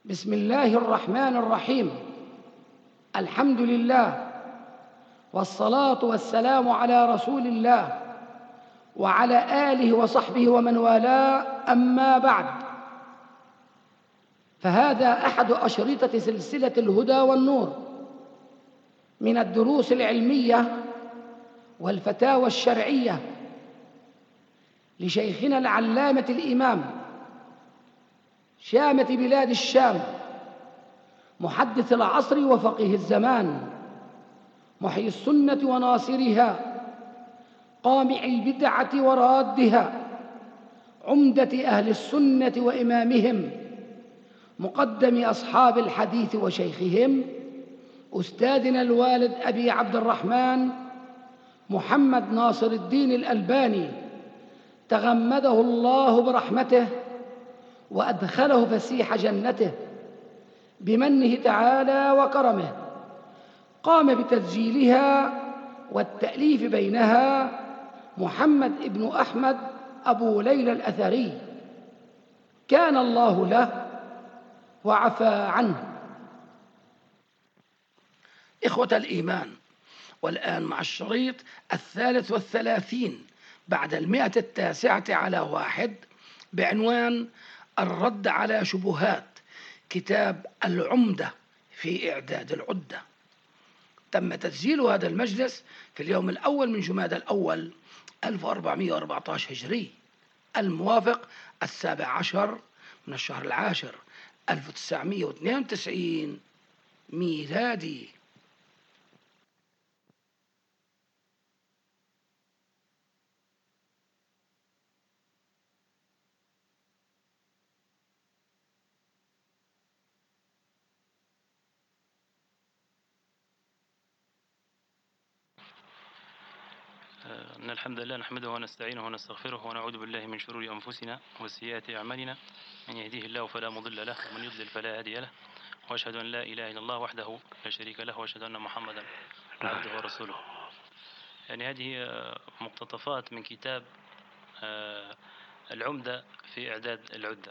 بسم الله الرحمن الرحيم. الحمد لله والصلاة والسلام على رسول الله وعلى آله وصحبه ومن والاه، أما بعد، فهذا أحد أشرطة سلسلة الهدى والنور من الدروس العلمية والفتاوى الشرعية لشيخنا العلامة الإمام شامة بلاد الشام، محدث العصر وفقيه الزمان، محيي السنة وناصرها، قامع البدعة ورادها، عمدة أهل السنة وإمامهم، مقدم أصحاب الحديث وشيخهم، أستاذنا الوالد أبي عبد الرحمن محمد ناصر الدين الألباني، تغمده الله برحمته وأدخله فسيح جنته بمنه تعالى وكرمه. قام بتسجيلها والتأليف بينها محمد ابن أحمد أبو ليلى الأثري، كان الله له وعفى عنه. إخوة الإيمان، والآن مع الشريط 33 بعد 109 بعنوان الرد على شبهات كتاب العمدة في إعداد العدة. تم تسجيل هذا المجلس في اليوم الأول من جمادى الأول 1414 هجري، الموافق 17 من الشهر العاشر 1992 ميلادي. إن الحمد لله نحمده ونستعينه ونستغفره ونعوذ بالله من شرور أنفسنا وسيئات أعمالنا، من يهديه الله فلا مضل له ومن يضلل فلا هادي له، وأشهد أن لا إله إلا الله وحده لا شريك له، وأشهد أن محمدا عبده ورسوله. يعني هذه مقتطفات من كتاب العمدة في إعداد العدة.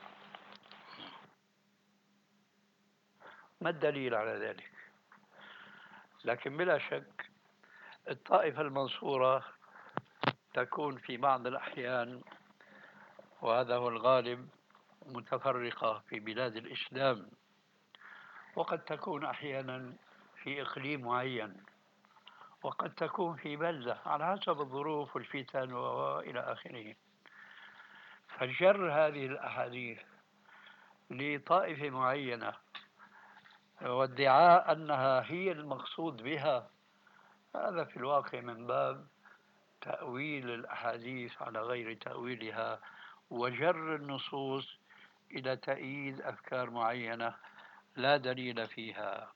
ما الدليل على ذلك؟ لكن بلا شك الطائفة المنصورة تكون في بعض الأحيان، وهذا هو الغالب، متفرقة في بلاد الإسلام، وقد تكون أحيانا في إقليم معين، وقد تكون في بلدة على حسب الظروف والفتن وإلى آخره. فجر هذه الأحاديث لطائفة معينة وادعاء أنها هي المقصود بها، هذا في الواقع من باب تأويل الأحاديث على غير تأويلها، وجر النصوص إلى تأييد أفكار معينة لا دليل فيها.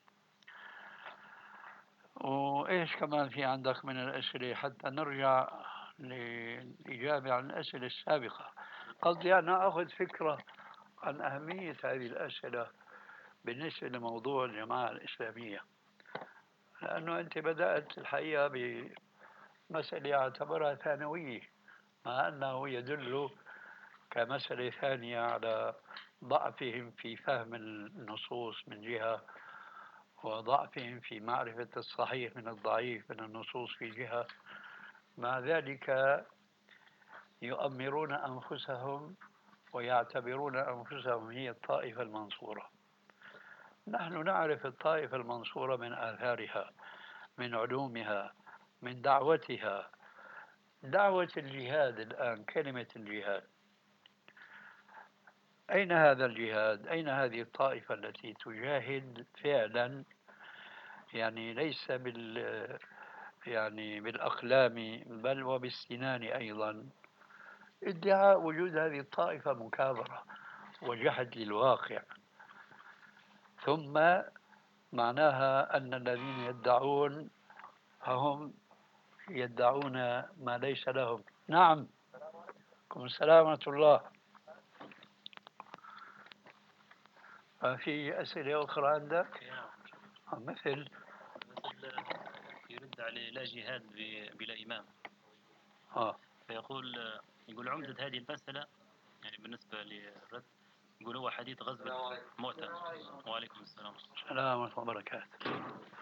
وإيش كمان في عندك من الأسئلة حتى نرجع للإجابة عن الأسئلة السابقة؟ قصدي أنا أخذ فكرة عن أهمية هذه الأسئلة بالنسبة لموضوع الجماعة الإسلامية، لأنه أنت بدأت الحقيقة بمسألة أعتبرها ثانوية، مع أنه يدل كمسألة ثانية على ضعفهم في فهم النصوص من جهة، وضعفهم في معرفة الصحيح من الضعيف من النصوص في جهة. مع ذلك يؤمرون أنفسهم ويعتبرون أنفسهم هي الطائفة المنصورة. نحن نعرف الطائفة المنصورة من آثارها، من علومها، من دعوتها. دعوة الجهاد الآن، كلمة الجهاد، أين هذا الجهاد؟ أين هذه الطائفة التي تجاهد فعلا؟ يعني ليس بالأقلام بل وبالسنان أيضا. ادعاء وجود هذه الطائفة مكابرة وجحد للواقع، ثم معناها أن الذين يدعون فهم يدعون ما ليس لهم. نعم، عليكم السلام ورحمة الله. في أسئلة أخرى عندك؟ مثل يرد على لا جهاد بلا إمام. فيقول عمدة هذه المسألة، يعني بالنسبة للرد، يقول هو حديث غزوة مؤتة. وعليكم السلام. السلام ورحمة الله وبركاته.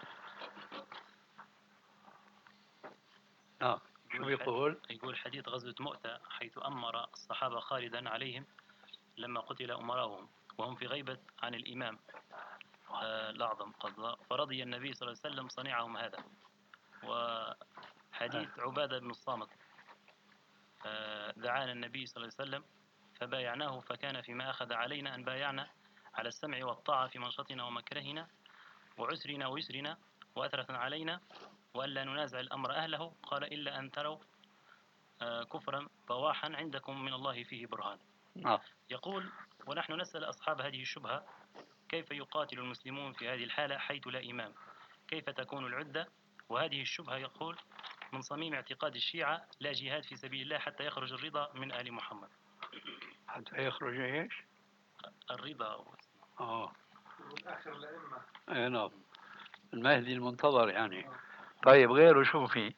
شو يقول؟ يقول حديث غزوة مؤتة حيث أمر الصحابة خالدا عليهم لما قتل أمراؤهم وهم في غيبة عن الإمام الأعظم قضاء، فرضي النبي صلى الله عليه وسلم صنيعهم هذا. وحديث عبادة بن الصامت دعانا النبي صلى الله عليه وسلم فبايعناه، فكان فيما أخذ علينا أن بايعنا على السمع والطاعة في منشطنا ومكرهنا وعسرنا ويسرنا وأثرة علينا وألا ننازع الأمر أهله. قال إلا أن تروا كفرا بواحا عندكم من الله فيه برهان. يقول ونحن نسأل أصحاب هذه الشبهة كيف يقاتل المسلمون في هذه الحالة حيث لا إمام؟ كيف تكون العدة؟ وهذه الشبهة يقول من صميم اعتقاد الشيعة لا جهاد في سبيل الله حتى يخرج الرضا من آل محمد. حتى يخرج ايش؟ الرضا. آخر الأئمة. اي نعم، المهدي المنتظر يعني. طيب غيره شو في؟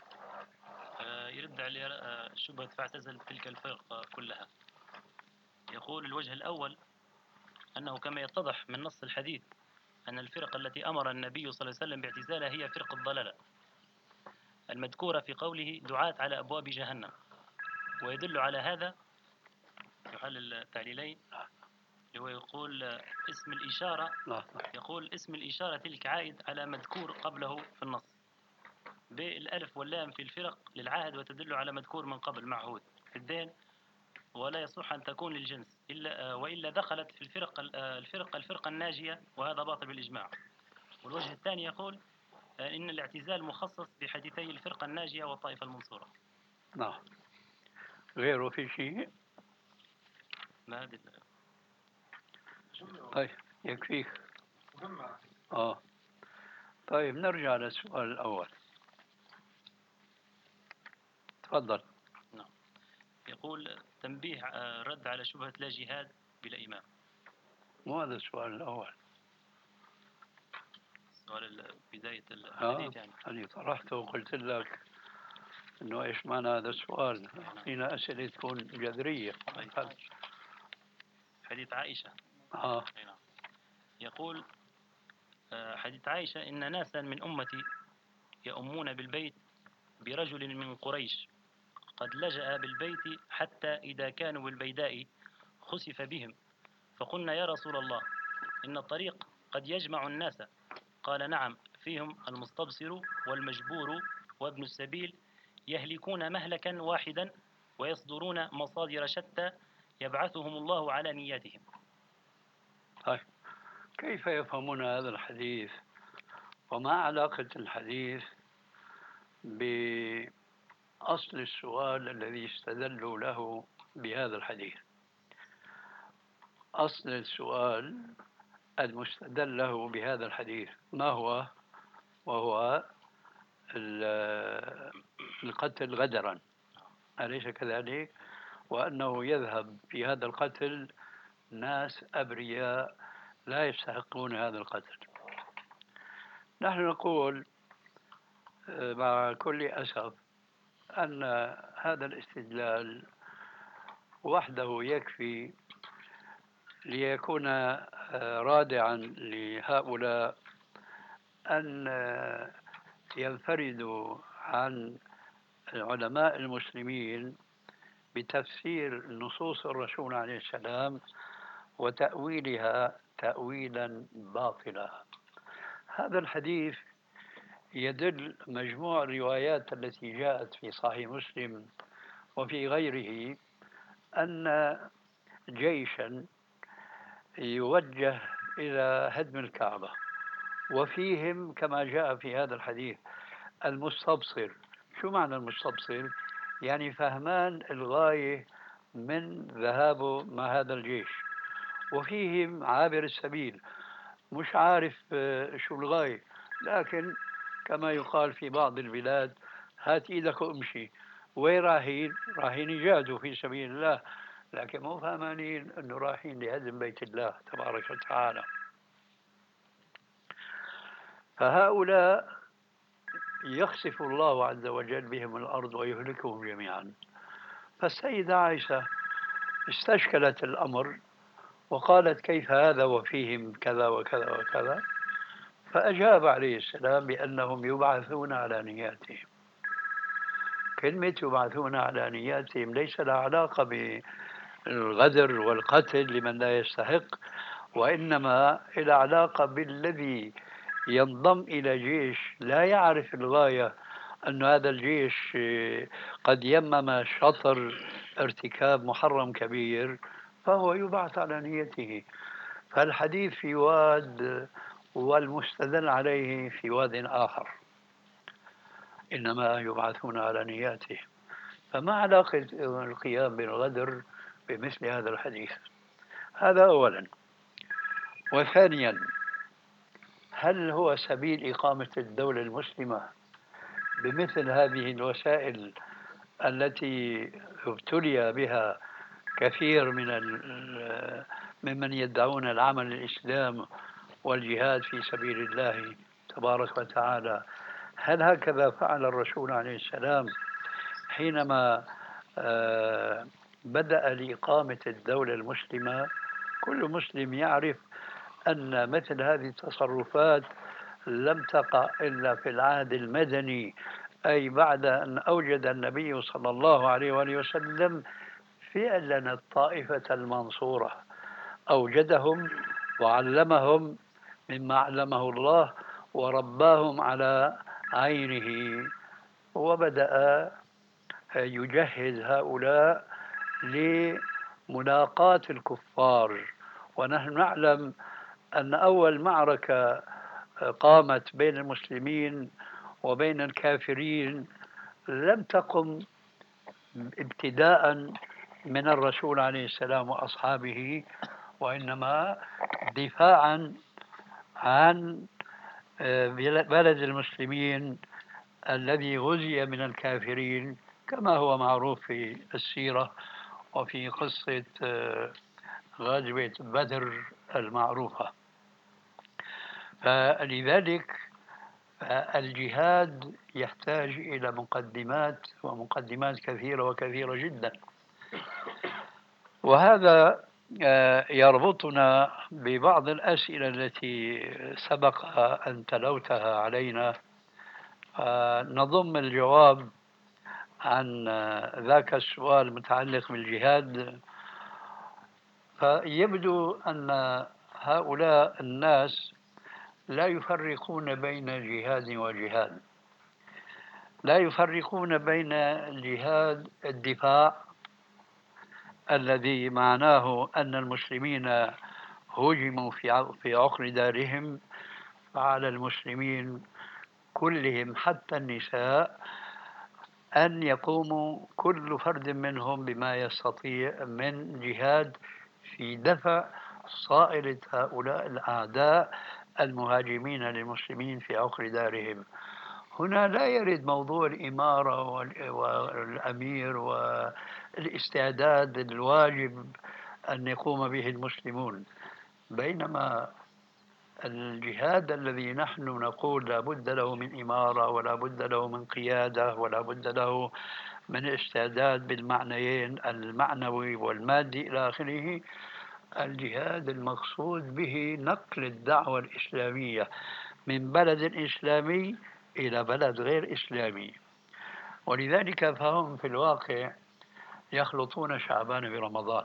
يرد عليه شبهة فاعتزل تلك الفرق كلها. يقول الوجه الأول أنه كما يتضح من نص الحديث أن الفرق التي أمر النبي صلى الله عليه وسلم باعتزالها هي فرق الضلالة المذكورة في قوله دعاة على أبواب جهنم. ويدل على هذا يحل التعليلين اللي هو يقول اسم الإشارة، يقول اسم الإشارة تلك عائد على مذكور قبله في النص، بالألف واللام في الفرق للعهد وتدل على مذكور من قبل معهود في الدين، ولا يصح أن تكون للجنس وإلا دخلت في الفرقة الناجية، وهذا باطل بالإجماع. والوجه الثاني يقول إن الاعتزال مخصص بحديثي الفرقة الناجية والطائفة المنصورة. نعم. غيره في شيء؟ ما هذه. طيب يكفيك. طيب نرجع للسؤال الأول. تفضل. نعم. يقول تنبيه رد على شبهة لا جهاد بلا إمام. مو هذا السؤال الأول. سؤال بداية الحديث يعني. أنا طرحته وقلت لك إنه إيش معنى هذا السؤال؟ أعطينا أسئلة تكون جذرية. حديث عائشة. نعم. يقول حديث عائشة إن ناسا من أمتي يؤمون بالبيت برجل من قريش قد لجأ بالبيت حتى إذا كانوا بالبيداء خسف بهم، فقلنا يا رسول الله إن الطريق قد يجمع الناس. قال نعم، فيهم المستبصر والمجبور وابن السبيل يهلكون مهلكا واحدا ويصدرون مصادر شتى يبعثهم الله على نياتهم. طيب كيف يفهمون هذا الحديث؟ وما علاقة الحديث بأصل السؤال الذي استدلوا له بهذا الحديث؟ أصل السؤال المستدل له بهذا الحديث ما هو؟ وهو القتل غدرا، أليس كذلك؟ وأنه يذهب في هذا القتل ناس أبرياء لا يستحقون هذا القتل. نحن نقول مع كل أسف أن هذا الاستدلال وحده يكفي ليكون رادعا لهؤلاء أن ينفردوا عن علماء المسلمين بتفسير نصوص الرسول عليه السلام وتأويلها تأويلا باطلا. هذا الحديث يدل مجموع الروايات التي جاءت في صحيح مسلم وفي غيره أن جيشا يوجه إلى هدم الكعبة وفيهم كما جاء في هذا الحديث المستبصر. شو معنى المستبصر؟ يعني فهمان الغاية من ذهابه مع هذا الجيش، وفيهم عابر السبيل مش عارف شو الغاية، لكن كما يقال في بعض البلاد هات ايدك وامشي. وين رايحين؟ رايحين يجاهدوا في سبيل الله، لكن مو فاهمين انه رايحين لهدم بيت الله تبارك وتعالى. فهؤلاء يخسف الله عز وجل بهم الأرض ويهلكهم جميعا. فالسيدة عائشة استشكلت الأمر وقالت كيف هذا وفيهم كذا وكذا وكذا، فأجاب عليه السلام بأنهم يبعثون على نياتهم. كلمة يبعثون على نياتهم ليس لها علاقة بالغدر والقتل لمن لا يستحق، وإنما إلى علاقة بالذي ينضم إلى جيش لا يعرف الغاية، أن هذا الجيش قد يمم شطر ارتكاب محرم كبير، فهو يبعث على نيته. فالحديث في واد والمستدل عليه في واد آخر، إنما يبعثون على نياتهم. فما علاقة القيام بالغدر بمثل هذا الحديث؟ هذا أولا. وثانيا، هل هو سبيل إقامة الدولة المسلمة بمثل هذه الوسائل التي ابتلي بها كثير ممن يدعون العمل الإسلام والجهاد في سبيل الله تبارك وتعالى؟ هل هكذا فعل الرسول عليه السلام حينما بدأ لإقامة الدولة المسلمة؟ كل مسلم يعرف أن مثل هذه التصرفات لم تقع إلا في العهد المدني، أي بعد أن أوجد النبي صلى الله عليه وآله وسلم فعلا الطائفة المنصورة، أوجدهم وعلمهم مما علمه الله ورباهم على عينه، وبدأ يجهز هؤلاء لملاقاة الكفار. ونحن نعلم أن أول معركة قامت بين المسلمين وبين الكافرين لم تقم ابتداء من الرسول عليه السلام وأصحابه، وإنما دفاعا عن بلد المسلمين الذي غزي من الكافرين، كما هو معروف في السيرة وفي قصة غزوة بدر المعروفة. فلذلك الجهاد يحتاج إلى مقدمات، ومقدمات كثيرة وكثيرة جدا. وهذا يربطنا ببعض الأسئلة التي سبق أن تلوتها علينا، نضم الجواب عن ذاك السؤال المتعلق بالجهاد. فيبدو أن هؤلاء الناس لا يفرقون بين جهاد وجهاد، لا يفرقون بين جهاد الدفاع الذي معناه أن المسلمين هجموا في عقر دارهم، فعلى المسلمين كلهم حتى النساء أن يقوموا كل فرد منهم بما يستطيع من جهاد في دفع صائلة هؤلاء الأعداء المهاجمين للمسلمين في عقر دارهم. هنا لا يرد موضوع الإمارة والأمير والاستعداد الواجب أن يقوم به المسلمون، بينما الجهاد الذي نحن نقول لا بد له من إمارة ولا بد له من قيادة ولا بد له من استعداد بالمعنيين المعنوي والمادي إلى آخره، الجهاد المقصود به نقل الدعوة الإسلامية من بلد إسلامي إلى بلد غير إسلامي. ولذلك فهم في الواقع يخلطون شعبان برمضان،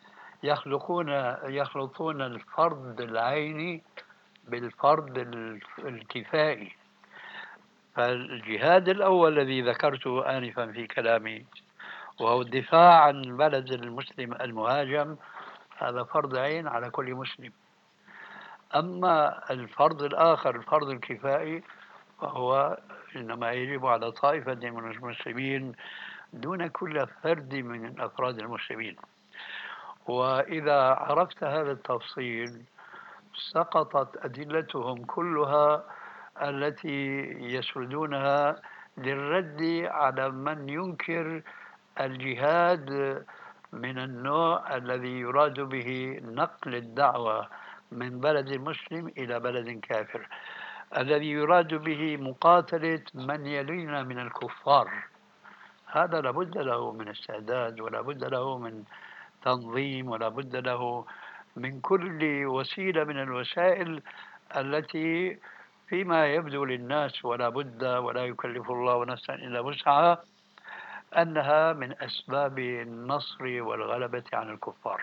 يخلطون الفرض العيني بالفرض الكفائي. فالجهاد الأول الذي ذكرته آنفا في كلامي وهو الدفاع عن البلد المسلم المهاجم، هذا فرض عين على كل مسلم. أما الفرض الآخر الفرض الكفائي فهو إنما يجب على طائفة من المسلمين دون كل فرد من أفراد المسلمين. وإذا عرفت هذا التفصيل سقطت أدلتهم كلها التي يسردونها للرد على من ينكر الجهاد من النوع الذي يراد به نقل الدعوة من بلد مسلم إلى بلد كافر، الذي يراد به مقاتلة من يلينا من الكفار. هذا لابد له من استعداد ولا بد له من تنظيم ولا بد له من كل وسيلة من الوسائل التي فيما يبدو للناس ولا بد ولا يكلف الله نفسا إلا وسعها أنها من أسباب النصر والغلبة عن الكفار.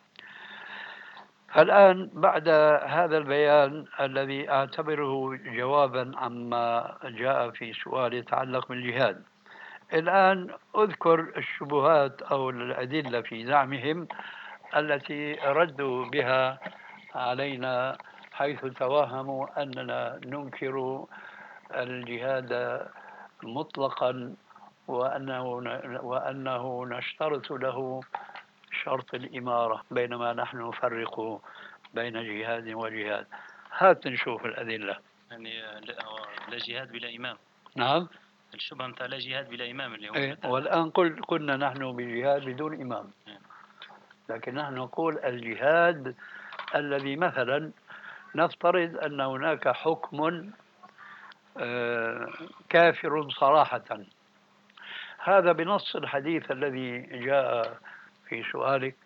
الآن بعد هذا البيان الذي أعتبره جوابا عما جاء في سؤال يتعلق بالجهاد، الآن أذكر الشبهات أو الأدلة في زعمهم التي ردوا بها علينا، حيث توهموا أننا ننكر الجهاد مطلقا وأنه نشترط له شرط الإمارة، بينما نحن نفرق بين جهاد وجهاد. هات نشوف الأدلة. يعني لا جهاد بلا إمام. نعم. الشبهة مثل لا جهاد بلا إمام اللي هو والآن قلنا نحن بجهاد بدون إمام، لكن نحن نقول الجهاد الذي مثلا نفترض أن هناك حكم كافر صراحة، هذا بنص الحديث الذي جاء في سؤالك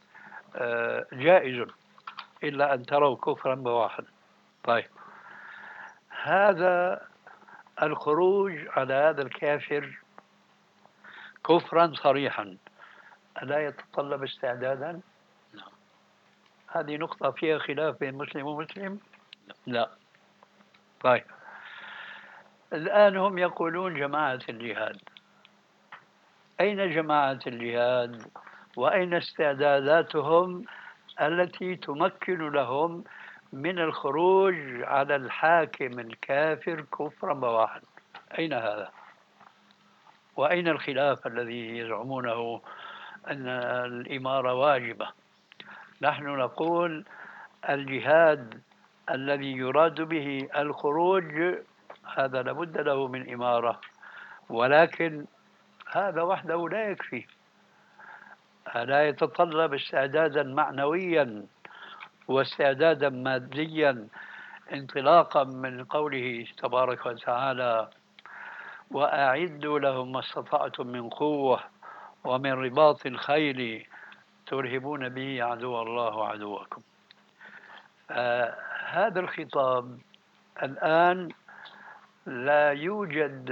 جائز إلا أن تروا كفرا بواحا. طيب، هذا الخروج على هذا الكافر كفرا صريحا ألا يتطلب استعدادا؟ نعم. هذه نقطة فيها خلاف بين مسلم ومسلم؟ لا. طيب، الآن هم يقولون جماعة الجهاد، أين جماعة الجهاد وأين استعداداتهم التي تمكن لهم من الخروج على الحاكم الكافر كفرا بواحا؟ أين هذا؟ وأين الخلاف الذي يزعمونه أن الإمارة واجبة؟ نحن نقول الجهاد الذي يراد به الخروج هذا لابد له من إمارة، ولكن هذا وحده لا يكفي، لا يتطلب استعدادا معنويا واستعدادا ماديا، انطلاقا من قوله تبارك وتعالى: وأعدوا لهم ما استطعتم من قوة ومن رباط الخيل ترهبون به عدو الله وعدوكم. هذا الخطاب الآن لا يوجد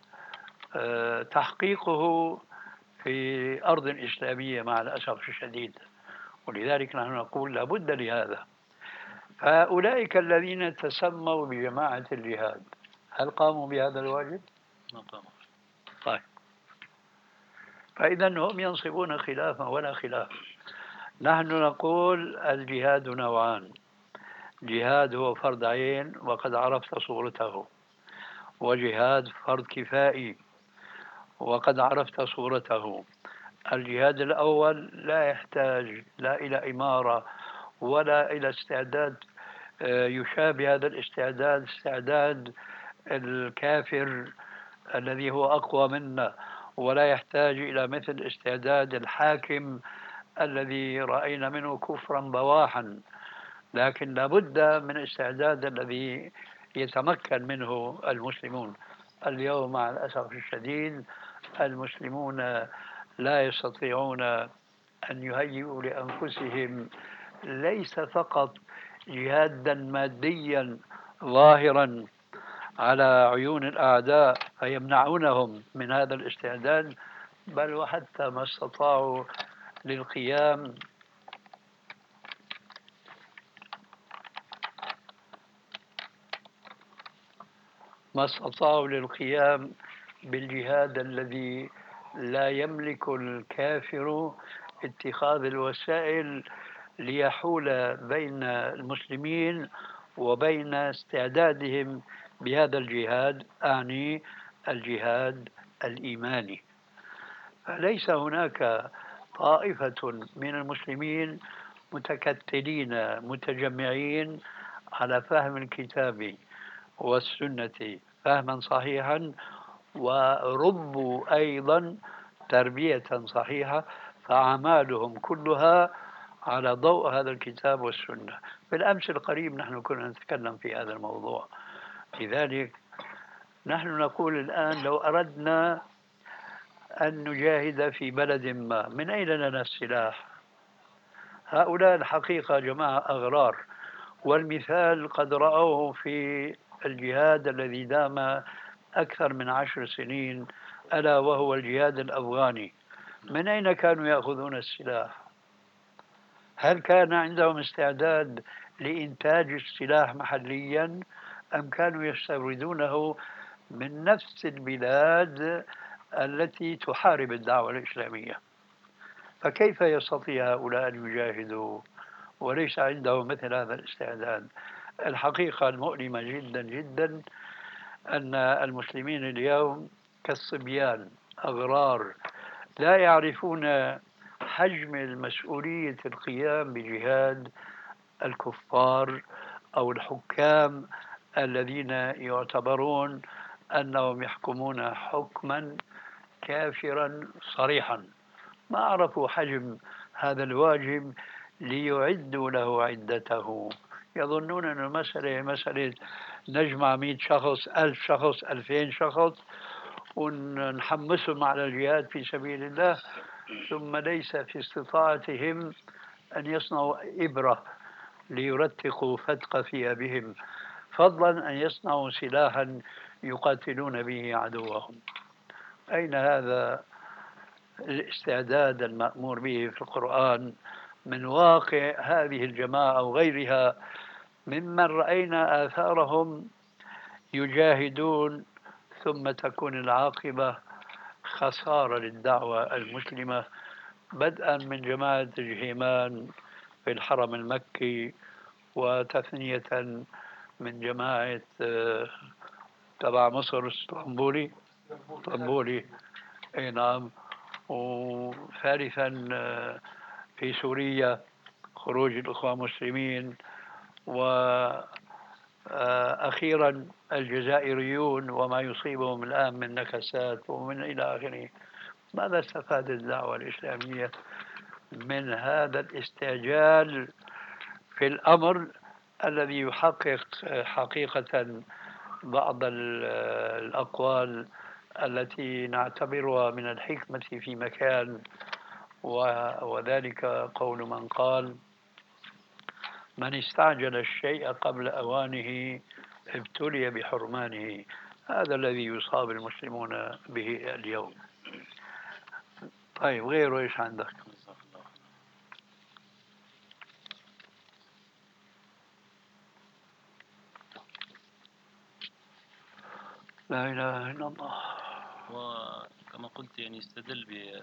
تحقيقه في أرض إسلامية مع الأسف الشديد، ولذلك نحن نقول لابد لهذا. فأولئك الذين تسموا بجماعة الجهاد هل قاموا بهذا الواجب؟ ما قاموا. طيب، فإذا هم ينصبون خلافا ولا خلاف. نحن نقول الجهاد نوعان: جهاد هو فرض عين وقد عرفت صورته، وجهاد فرض كفائي وقد عرفت صورته. الجهاد الأول لا يحتاج لا إلى إمارة ولا إلى استعداد يشابه هذا الاستعداد استعداد الكافر الذي هو أقوى منا، ولا يحتاج إلى مثل استعداد الحاكم الذي رأينا منه كفرا بواحا، لكن لابد من استعداد الذي يتمكن منه المسلمون. اليوم مع الأسف الشديد المسلمون لا يستطيعون أن يهيئوا لأنفسهم ليس فقط جهادا ماديا ظاهرا على عيون الأعداء فيمنعونهم من هذا الاستعداد، بل وحتى ما استطاعوا للقيام بالجهاد الذي لا يملك الكافر اتخاذ الوسائل ليحول بين المسلمين وبين استعدادهم بهذا الجهاد، أعني الجهاد الإيماني. فليس هناك طائفة من المسلمين متكتلين متجمعين على فهم الكتاب والسنة فهما صحيحا، وربوا أيضا تربية صحيحة، فأعمالهم كلها على ضوء هذا الكتاب والسنة. بالأمس القريب نحن كنا نتكلم في هذا الموضوع. لذلك نحن نقول الآن لو أردنا أن نجاهد في بلد ما، من أين لنا السلاح؟ هؤلاء الحقيقة جماعة أغرار، والمثال قد رأوه في الجهاد الذي دام أكثر من 10 سنين، ألا وهو الجهاد الأفغاني. من أين كانوا يأخذون السلاح؟ هل كان عندهم استعداد لإنتاج السلاح محليا، أم كانوا يستوردونه من نفس البلاد التي تحارب الدعوة الإسلامية؟ فكيف يستطيع هؤلاء أن يجاهدوا وليس عندهم مثل هذا الاستعداد؟ الحقيقة المؤلمة جدا جدا أن المسلمين اليوم كالصبيان أغرار، لا يعرفون حجم المسؤولية القيام بجهاد الكفار أو الحكام الذين يعتبرون أنهم يحكمون حكما كافرا صريحا. ما عرفوا حجم هذا الواجب ليعدوا له عدته. يظنون أن المسألة مسألة نجمع 100 شخص، 1000 شخص، 2000 شخص ونحمسهم على الجهاد في سبيل الله، ثم ليس في استطاعتهم أن يصنعوا إبرة ليرتقوا فتق ثيابهم، فضلا أن يصنعوا سلاحا يقاتلون به عدوهم. أين هذا الاستعداد المأمور به في القرآن من واقع هذه الجماعة أو غيرها ممن رأينا آثارهم يجاهدون، ثم تكون العاقبة خسارة للدعوة المسلمة، بدءا من جماعة جهيمان في الحرم المكي، وتثنية من جماعة تبع مصر اسطنبولي، اي نعم، وثالثا في سوريا خروج الأخوة المسلمين، وأخيرا الجزائريون وما يصيبهم الآن من نكسات ومن إلى آخره. ماذا استفاد الدعوة الإسلامية من هذا الاستعجال في الأمر الذي يحقق حقيقة بعض الأقوال التي نعتبرها من الحكمة في مكان، وذلك قول من قال: من استعجل الشيء قبل أوانه ابتلي بحرمانه. هذا الذي يصاب المسلمون به اليوم. طيب، غيره إيش عندك؟ لا إله إلا الله. وكما قلت يعني يستدل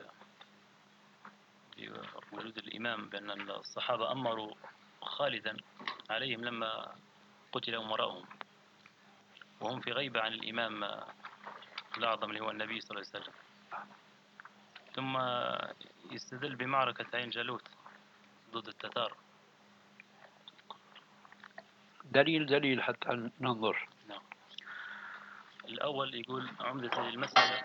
بوجود الإمام بأن الصحابة أمروا خالدا عليهم لما قتل أمراؤهم وهم في غيبة عن الإمام الأعظم اللي هو النبي صلى الله عليه وسلم. ثم يستدل بمعركة عين جالوت ضد التتار. دليل حتى ننظر. نعم. الأول يقول عمدة هذه المسألة،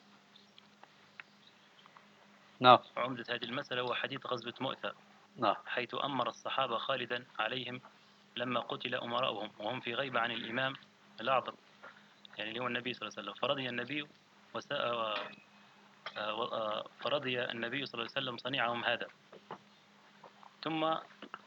نعم، عمدة هذه المسألة هو حديث غزوة مؤتة، نعم، حيث أمر الصحابة خالدا عليهم لما قتل أمراؤهم وهم في غيبة عن الإمام الأعظم يعني اللي هو النبي صلى الله عليه وسلم. فرضي النبي صلى الله عليه وسلم صنيعهم هذا. ثم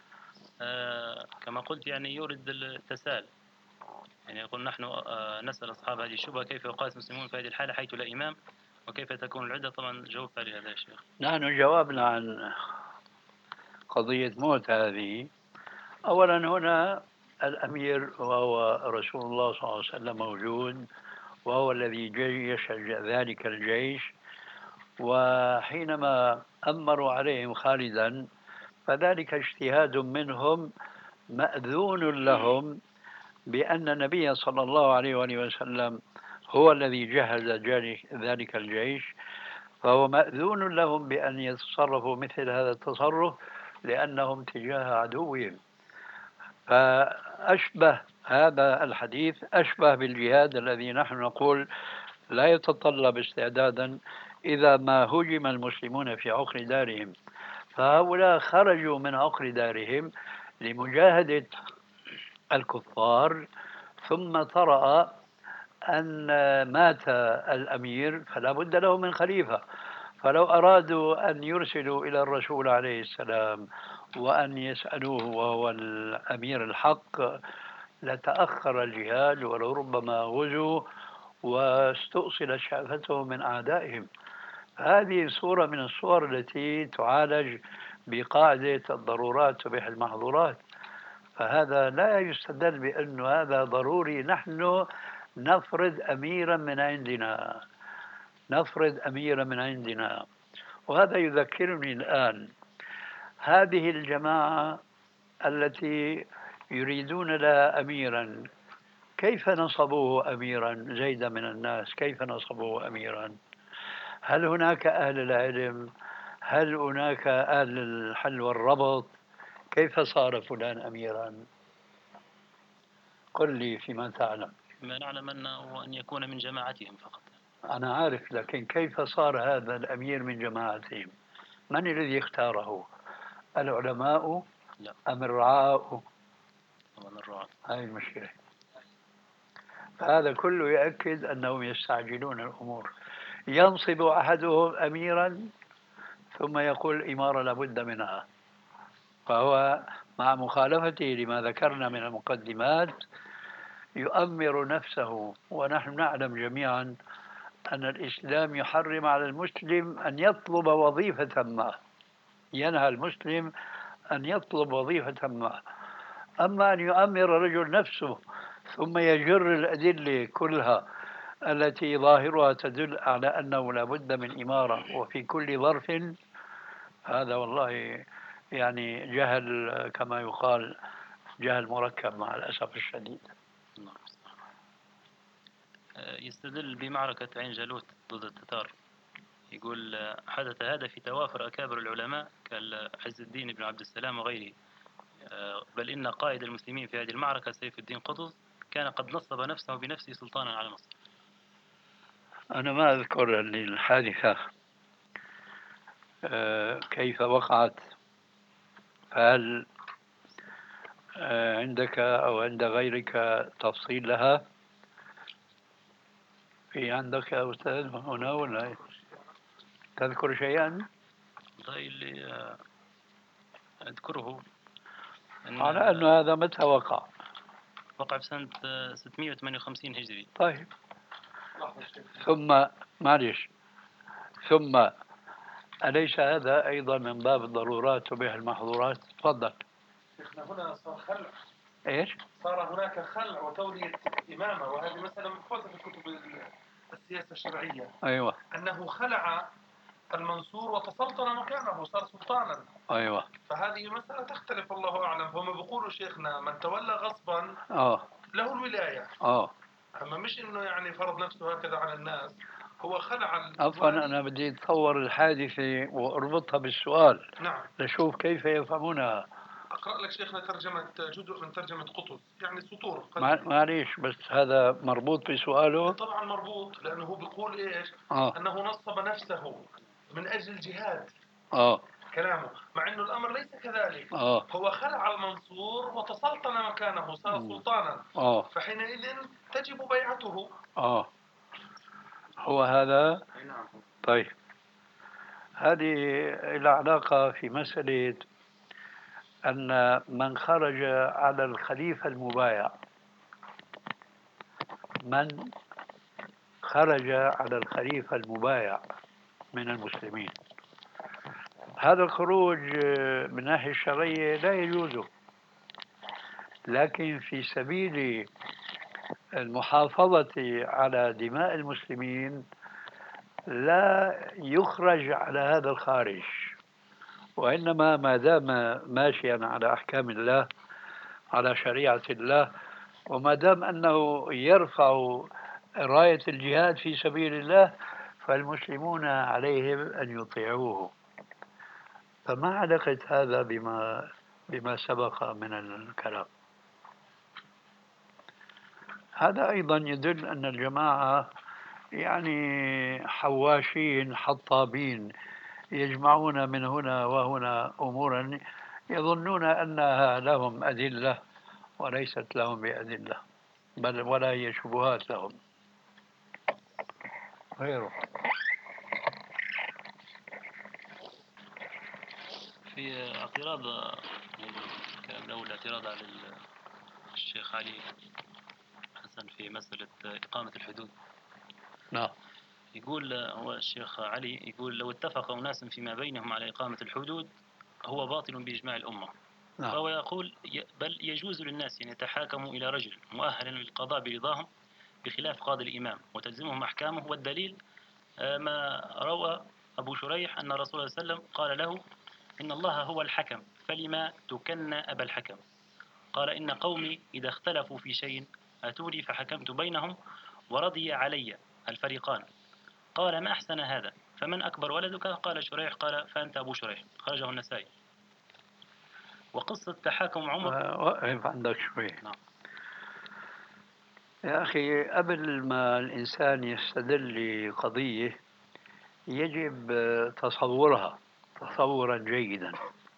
كما قلت يعني يورد التساؤل، يعني يقول نحن نسأل أصحاب هذه الشبهة كيف يقاس المسلمون في هذه الحالة حيث لا إمام وكيف تكون العدة. طبعا جاوبت على هذا الشيخ. نحن جاوبنا عن قضية موت هذه. أولا هنا الأمير وهو رسول الله صلى الله عليه وسلم موجود، وهو الذي يشهد ذلك الجيش، وحينما أمروا عليهم خالدا فذلك اجتهاد منهم مأذون لهم بأن النبي صلى الله عليه وآله وسلم هو الذي جهز ذلك الجيش، فهو مأذون لهم بأن يتصرفوا مثل هذا التصرف لأنهم تجاه عدوهم. فأشبه هذا الحديث أشبه بالجهاد الذي نحن نقول لا يتطلب استعدادا إذا ما هجم المسلمون في عقر دارهم. فهؤلاء خرجوا من عقر دارهم لمجاهدة الكفار، ثم طرأ أن مات الأمير فلا بد له من خليفة، فلو أرادوا أن يرسلوا إلى الرسول عليه السلام وأن يسألوه وهو الأمير الحق لتأخر الجهاد ولربما غزوا واستؤصل شأفته من أعدائهم. هذه صورة من الصور التي تعالج بقاعدة الضرورات تبيح المحظورات. فهذا لا يستدل بأن هذا ضروري. نحن نفرض أميرا من عندنا، نفرض أميرا من عندنا. وهذا يذكرني الآن هذه الجماعة التي يريدون لها أميرا، كيف نصبوه أميرا؟ زيد من الناس كيف نصبوه أميرا؟ هل هناك أهل العلم؟ هل هناك أهل الحل والربط؟ كيف صار فلان أميرا؟ قل لي فيما تعلم. ما نعلم أنه أن يكون من جماعتهم فقط. أنا عارف، لكن كيف صار هذا الأمير من جماعتهم؟ من الذي اختاره؟ العلماء لا. أم الرعاء؟ من الرعاة. هذه المشكلة. هذا كله يؤكد أنهم يستعجلون الأمور. ينصب أحدهم أميرا ثم يقول الإمارة لابد منها، فهو مع مخالفته لما ذكرنا من المقدمات يؤمر نفسه. ونحن نعلم جميعا أن الإسلام يحرم على المسلم أن يطلب وظيفة ما، ينهى المسلم أن يطلب وظيفة ما. أما أن يؤمر رجل نفسه ثم يجر الأدلة كلها التي ظاهرها تدل على أنه لا بد من إمارة وفي كل ظرف، هذا والله يعني جهل كما يقال، جهل مركب مع الأسف الشديد. يستدل بمعركة عين جالوت ضد التتار، يقول حدث هذا في توافر أكابر العلماء كالعز الدين بن عبد السلام وغيره، بل إن قائد المسلمين في هذه المعركة سيف الدين قطز كان قد نصب نفسه بنفسه سلطانا على مصر. أنا ما أذكر الحادثة كيف وقعت. فهل عندك أو عند غيرك تفصيل لها؟ في عندك يا أستاذ هنا ولا تذكر شيئا؟ اللي أذكره على أن هذا متى وقع؟ وقع في سنة 658 هجري. طيب، ثم معلش، ثم أليس هذا أيضا من باب الضرورات تبيح المحظورات؟ تفضل. هنا صار خلع. إيش؟ صار هناك خلع وتولية إمامة، وهذه مسألة مبحوثة في كتب السياسة الشرعية. أيوة. أنه خلع المنصور وتسلطن مكانه، صار سلطانا. أيوة. فهذه مسألة تختلف، الله أعلم. فهم بيقولوا شيخنا من تولى غصبا له الولاية. أما مش إنه يعني فرض نفسه هكذا على الناس، هو خلع. عفوا، أنا بدي أتصور الحادثة وأربطها بالسؤال. نعم. لشوف كيف يفهمونها. أقرأ لك شيخنا ترجمة جزء من ترجمة قطز، يعني سطور. معليش، بس هذا مربوط بسؤاله؟ طبعا مربوط، لأنه هو بيقول إيش؟ أنه نصب نفسه من أجل الجهاد. كلامه، مع أنه الأمر ليس كذلك. هو خلع المنصور وتسلطن مكانه، صار سلطانا. فحينئذ تجب بيعته. هو هذا. طيب، هذه العلاقة في مسألة أن من خرج على الخليفة المبايع، من خرج على الخليفة المبايع من المسلمين، هذا الخروج من الناحية الشرعية لا يجوز، لكن في سبيل المحافظة على دماء المسلمين لا يخرج على هذا الخارج، وإنما ما دام ماشيا على أحكام الله، على شريعة الله، وما دام أنه يرفع راية الجهاد في سبيل الله، فالمسلمون عليهم أن يطيعوه. فما علاقة هذا بما سبق من الكلام؟ هذا أيضا يدل أن الجماعة يعني حواشين حطابين، يجمعون من هنا وهنا أمورا يظنون أنها لهم أدلة وليست لهم بأدلة، بل ولا هي شبهات لهم غيره. في اعتراض كلام الأول اعتراض على الشيخ علي حسن في مسألة إقامة الحدود. نعم. يقول هو الشيخ علي يقول لو اتفق أناس فيما بينهم على إقامة الحدود هو باطل بإجماع الأمة. نعم. فهو يقول بل يجوز للناس أن يتحاكموا إلى رجل مؤهلا للقضاء برضاهم بخلاف قاضي الإمام وتلزمهم أحكامه. والدليل ما روى أبو شريح أن الرسول صلى الله عليه وسلم قال له إن الله هو الحكم فلما تكن أبا الحكم. قال إن قومي إذا اختلفوا في شيء أتوني فحكمت بينهم ورضي علي الفريقان. قال ما أحسن هذا فمن أكبر ولدك؟ قال شريح قال فأنت أبو شريح. خرجه النسائي. وقصة تحاكم عمر وقف عندك شوي. نعم. يا أخي قبل ما الإنسان يستدل لقضية يجب تصورها تصورا جيدا.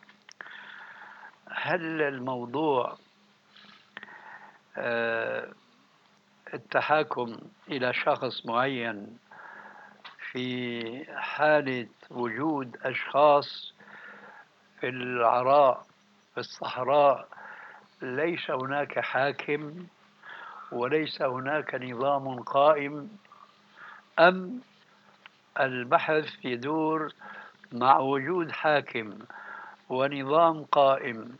هل الموضوع التحاكم إلى شخص معين في حالة وجود أشخاص في العراء في الصحراء ليس هناك حاكم وليس هناك نظام قائم، أم البحث يدور مع وجود حاكم ونظام قائم،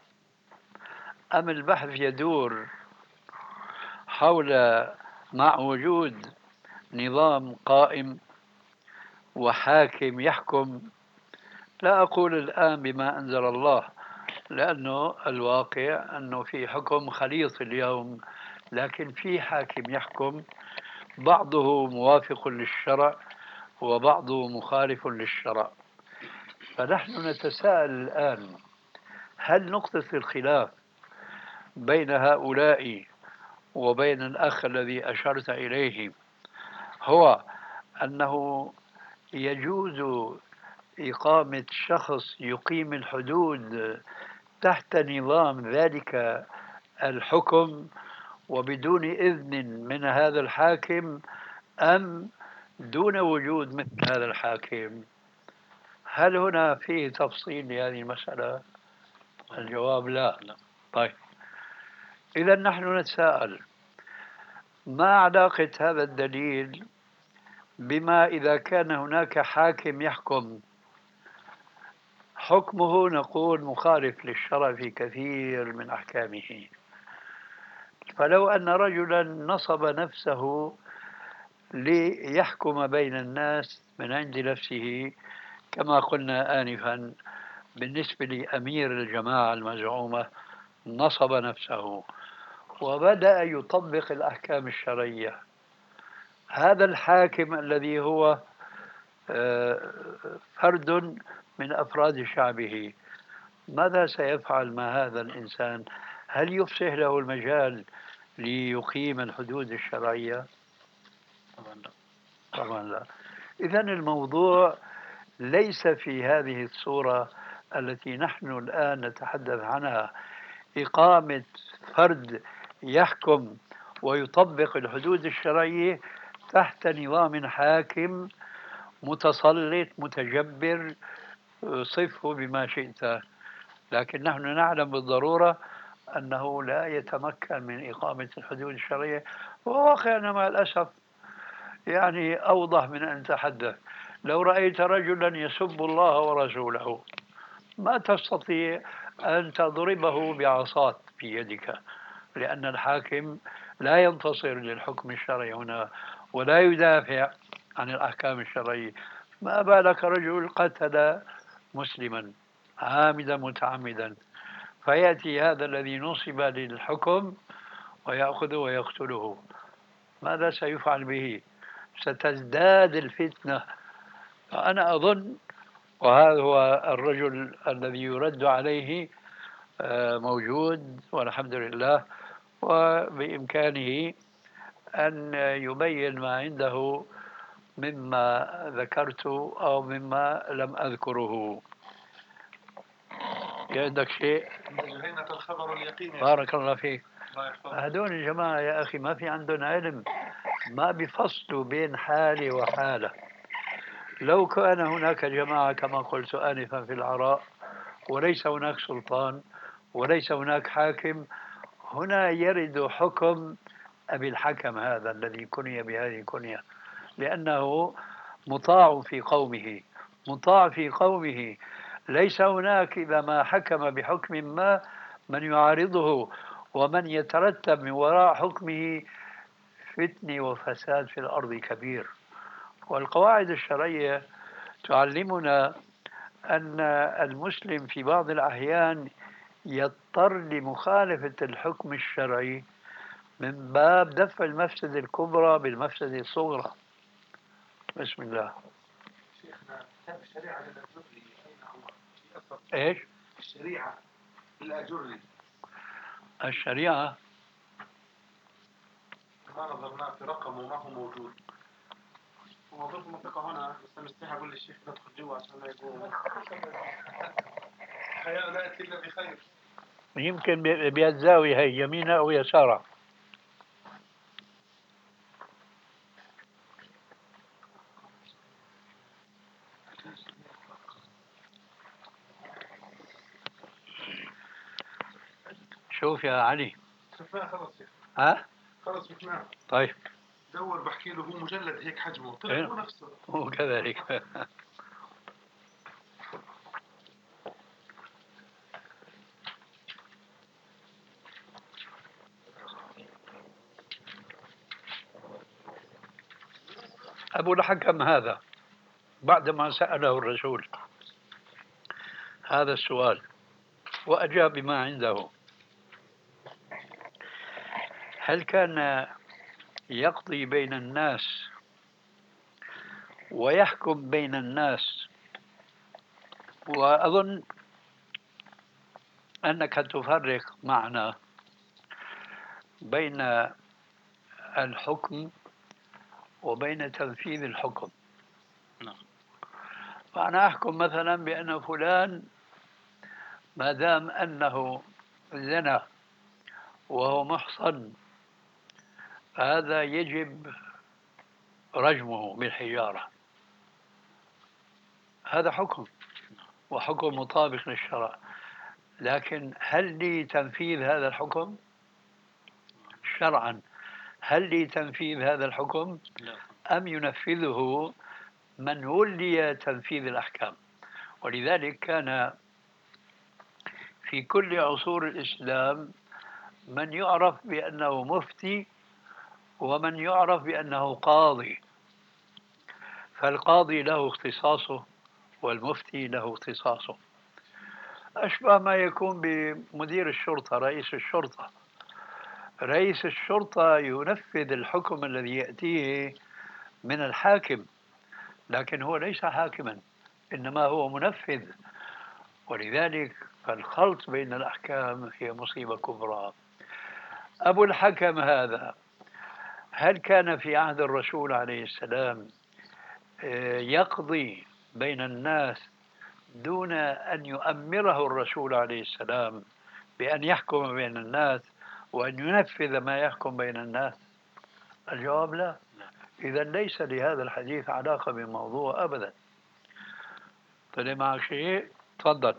أم البحث يدور حول مع وجود نظام قائم وحاكم يحكم؟ لا أقول الآن بما أنزل الله، لأنه الواقع أنه في حكم خليط اليوم، لكن في حاكم يحكم بعضه موافق للشرع وبعضه مخالف للشرع. فنحن نتساءل الآن هل نقطة الخلاف بين هؤلاء وبين الأخ الذي أشرت إليه هو أنه يجوز إقامة شخص يقيم الحدود تحت نظام ذلك الحكم وبدون إذن من هذا الحاكم، أم دون وجود مثل هذا الحاكم؟ هل هنا فيه تفصيل لهذه المسألة؟ الجواب لا. طيب، إذا نحن نتساءل ما علاقة هذا الدليل بما إذا كان هناك حاكم يحكم حكمه نقول مخالف للشرع في كثير من أحكامه؟ فلو أن رجلا نصب نفسه ليحكم بين الناس من عند نفسه كما قلنا آنفا بالنسبة لأمير الجماعة المزعومة، نصب نفسه وبدأ يطبق الأحكام الشرعية، هذا الحاكم الذي هو فرد من أفراد شعبه ماذا سيفعل مع هذا الإنسان؟ هل يفسح له المجال ليقيم الحدود الشرعية؟ طبعا لا. إذن الموضوع ليس في هذه الصورة التي نحن الآن نتحدث عنها، إقامة فرد يحكم ويطبق الحدود الشرعية تحت نظام حاكم متسلط متجبر، صفه بما شئت، لكن نحن نعلم بالضرورة أنه لا يتمكن من إقامة الحدود الشرعية. وواقعنا مع الأسف يعني أوضح من أن نتحدث. لو رأيت رجلا يسب الله ورسوله ما تستطيع أن تضربه بعصات في يدك، لأن الحاكم لا ينتصر للحكم الشرعي هنا ولا يدافع عن الأحكام الشرعية. ما بالك رجل قتل مسلما عامدا متعمدا، فيأتي هذا الذي نصب للحكم ويأخذه ويقتله، ماذا سيفعل به؟ ستزداد الفتنة. فأنا أظن، وهذا هو الرجل الذي يرد عليه موجود والحمد لله، وبإمكانه أن يبين ما عنده مما ذكرت أو مما لم أذكره. عندك شيء؟ الخبر اليقين. بارك الله فيك. هذول الجماعة يا أخي ما في عندهم علم، ما بيفصلوا بين حالة وحالة. لو كان هناك جماعة كما قلت آنفا في العراء وليس هناك سلطان وليس هناك حاكم، هنا يرد حكم أبي الحكم هذا الذي كني بهذه الكنية، لأنه مطاع في قومه. مطاع في قومه، ليس هناك إذا ما حكم بحكم ما من يعارضه، ومن يترتب من وراء حكمه فتنة وفساد في الأرض كبير. والقواعد الشرعية تعلمنا أن المسلم في بعض الأحيان يضطر لمخالفة الحكم الشرعي من باب دفع المفسدة الكبرى بالمفسدة الصغرى. بسم الله. شيخنا كتاب الشريعة للأجري أين هو؟ في أثر إيش؟ الشريعة للأجري. الشريعة ما نظرنا في رقم وما هو موجود. موجود في المنطقة هنا، بس مستحي أقول للشيخ ندخل جوا عشان ما يقوم. حياة لا يأتي إلا بخير. يمكن بهالزاوية هي يمينها أو يسارها. شوف يا علي. شفناه خلص يا ها؟ خلص شفناه. طيب. دور بحكي له هو مجلد هيك حجمه، طلع هو نفسه. هو كذلك. أبو الحكم هذا بعدما سأله الرسول هذا السؤال وأجاب بما عنده، هل كان يقضي بين الناس ويحكم بين الناس؟ وأظن أنك تفرق معنا بين الحكم وبين تنفيذ الحكم. نعم. فأنا أحكم مثلا بأن فلان ما دام أنه زنى وهو محصن هذا يجب رجمه بالحجارة، هذا حكم وحكم مطابق للشرع. لكن هل لي تنفيذ هذا الحكم شرعا؟ هل لي تنفيذ هذا الحكم أم ينفذه من ولي تنفيذ الأحكام؟ ولذلك كان في كل عصور الإسلام من يعرف بأنه مفتي ومن يعرف بأنه قاضي، فالقاضي له اختصاصه والمفتي له اختصاصه. أشبه ما يكون بمدير الشرطة، رئيس الشرطة. رئيس الشرطة ينفذ الحكم الذي يأتيه من الحاكم، لكن هو ليس حاكما إنما هو منفذ. ولذلك فالخلط بين الأحكام هي مصيبة كبرى. أبو الحكم هذا هل كان في عهد الرسول عليه السلام يقضي بين الناس دون أن يؤمره الرسول عليه السلام بأن يحكم بين الناس وأن ينفذ ما يحكم بين الناس؟ الجواب لا. إذا ليس لهذا الحديث علاقة بالموضوع أبدا. طلع معك شيء؟ تفضل.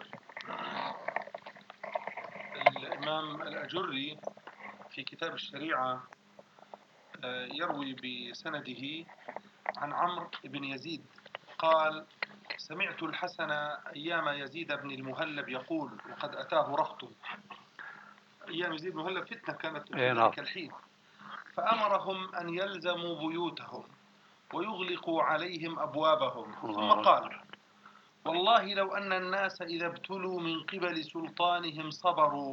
الإمام الأجري في كتاب الشريعة يروي بسنده عن عمرو بن يزيد قال: سمعت الحسن أيام يزيد بن المهلب يقول، وقد أتاه رهط. أيام يزيد بن المهلب فتنة كانت في ذلك الحين، فأمرهم أن يلزموا بيوتهم ويغلقوا عليهم أبوابهم، ثم قال: والله لو أن الناس إذا ابتلوا من قبل سلطانهم صبروا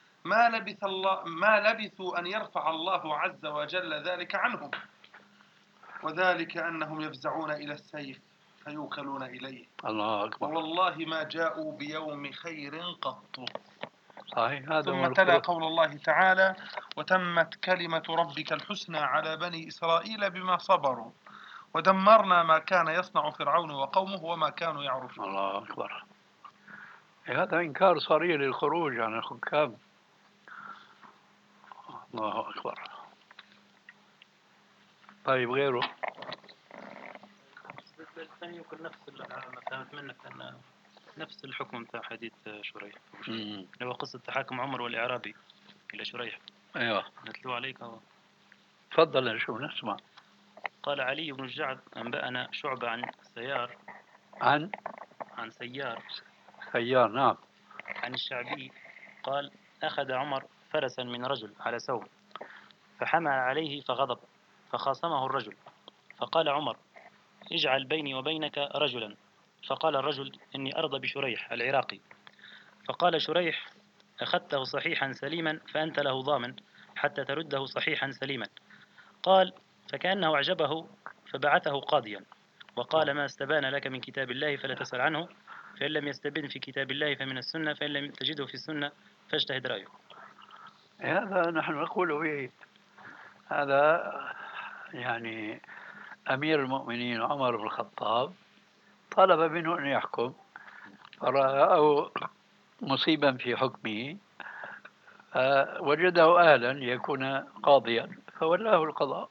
ما لبثوا أن يرفع الله عز وجل ذلك عنهم، وذلك أنهم يفزعون إلى السيف فيوكلون إليه. الله أكبر. والله ما جاءوا بيوم خير قط. صحيح. هذا ثم تلا قول الله تعالى: وتمت كلمة ربك الحسنى على بني إسرائيل بما صبروا ودمرنا ما كان يصنع فرعون وقومه وما كانوا يعرشون. الله أكبر. هذا إنكار صريح للخروج عن الحكام. الله أكبر. طيب غيره؟ الثاني يمكن نفس ما فهمت منك أن نفس الحكم بتاع حديث شريح. هو قصة تحاكم عمر والإعرابي إلى شريح. أيوة نتلو عليك هو. تفضل شو نسمع. قال علي بن الجعد أنبأنا شعبة عن سيار عن سيار نعم عن الشعبي قال أخذ عمر فرسا من رجل على سوم فحمل عليه فغضب فخاصمه الرجل فقال عمر اجعل بيني وبينك رجلا فقال الرجل إني أرضى بشريح العراقي فقال شريح أخذته صحيحا سليما فأنت له ضامن حتى ترده صحيحا سليما قال فكأنه أعجبه فبعثه قاضيا وقال ما استبان لك من كتاب الله فلا تسأل عنه فإن لم يستبن في كتاب الله فمن السنة فإن لم تجده في السنة فاجتهد رأيه. هذا نحن نقول به. هذا يعني أمير المؤمنين عمر بن الخطاب طلب منه أن يحكم فرأى مصيبا في حكمه وجده أهلا ليكون قاضيا فولاه القضاء.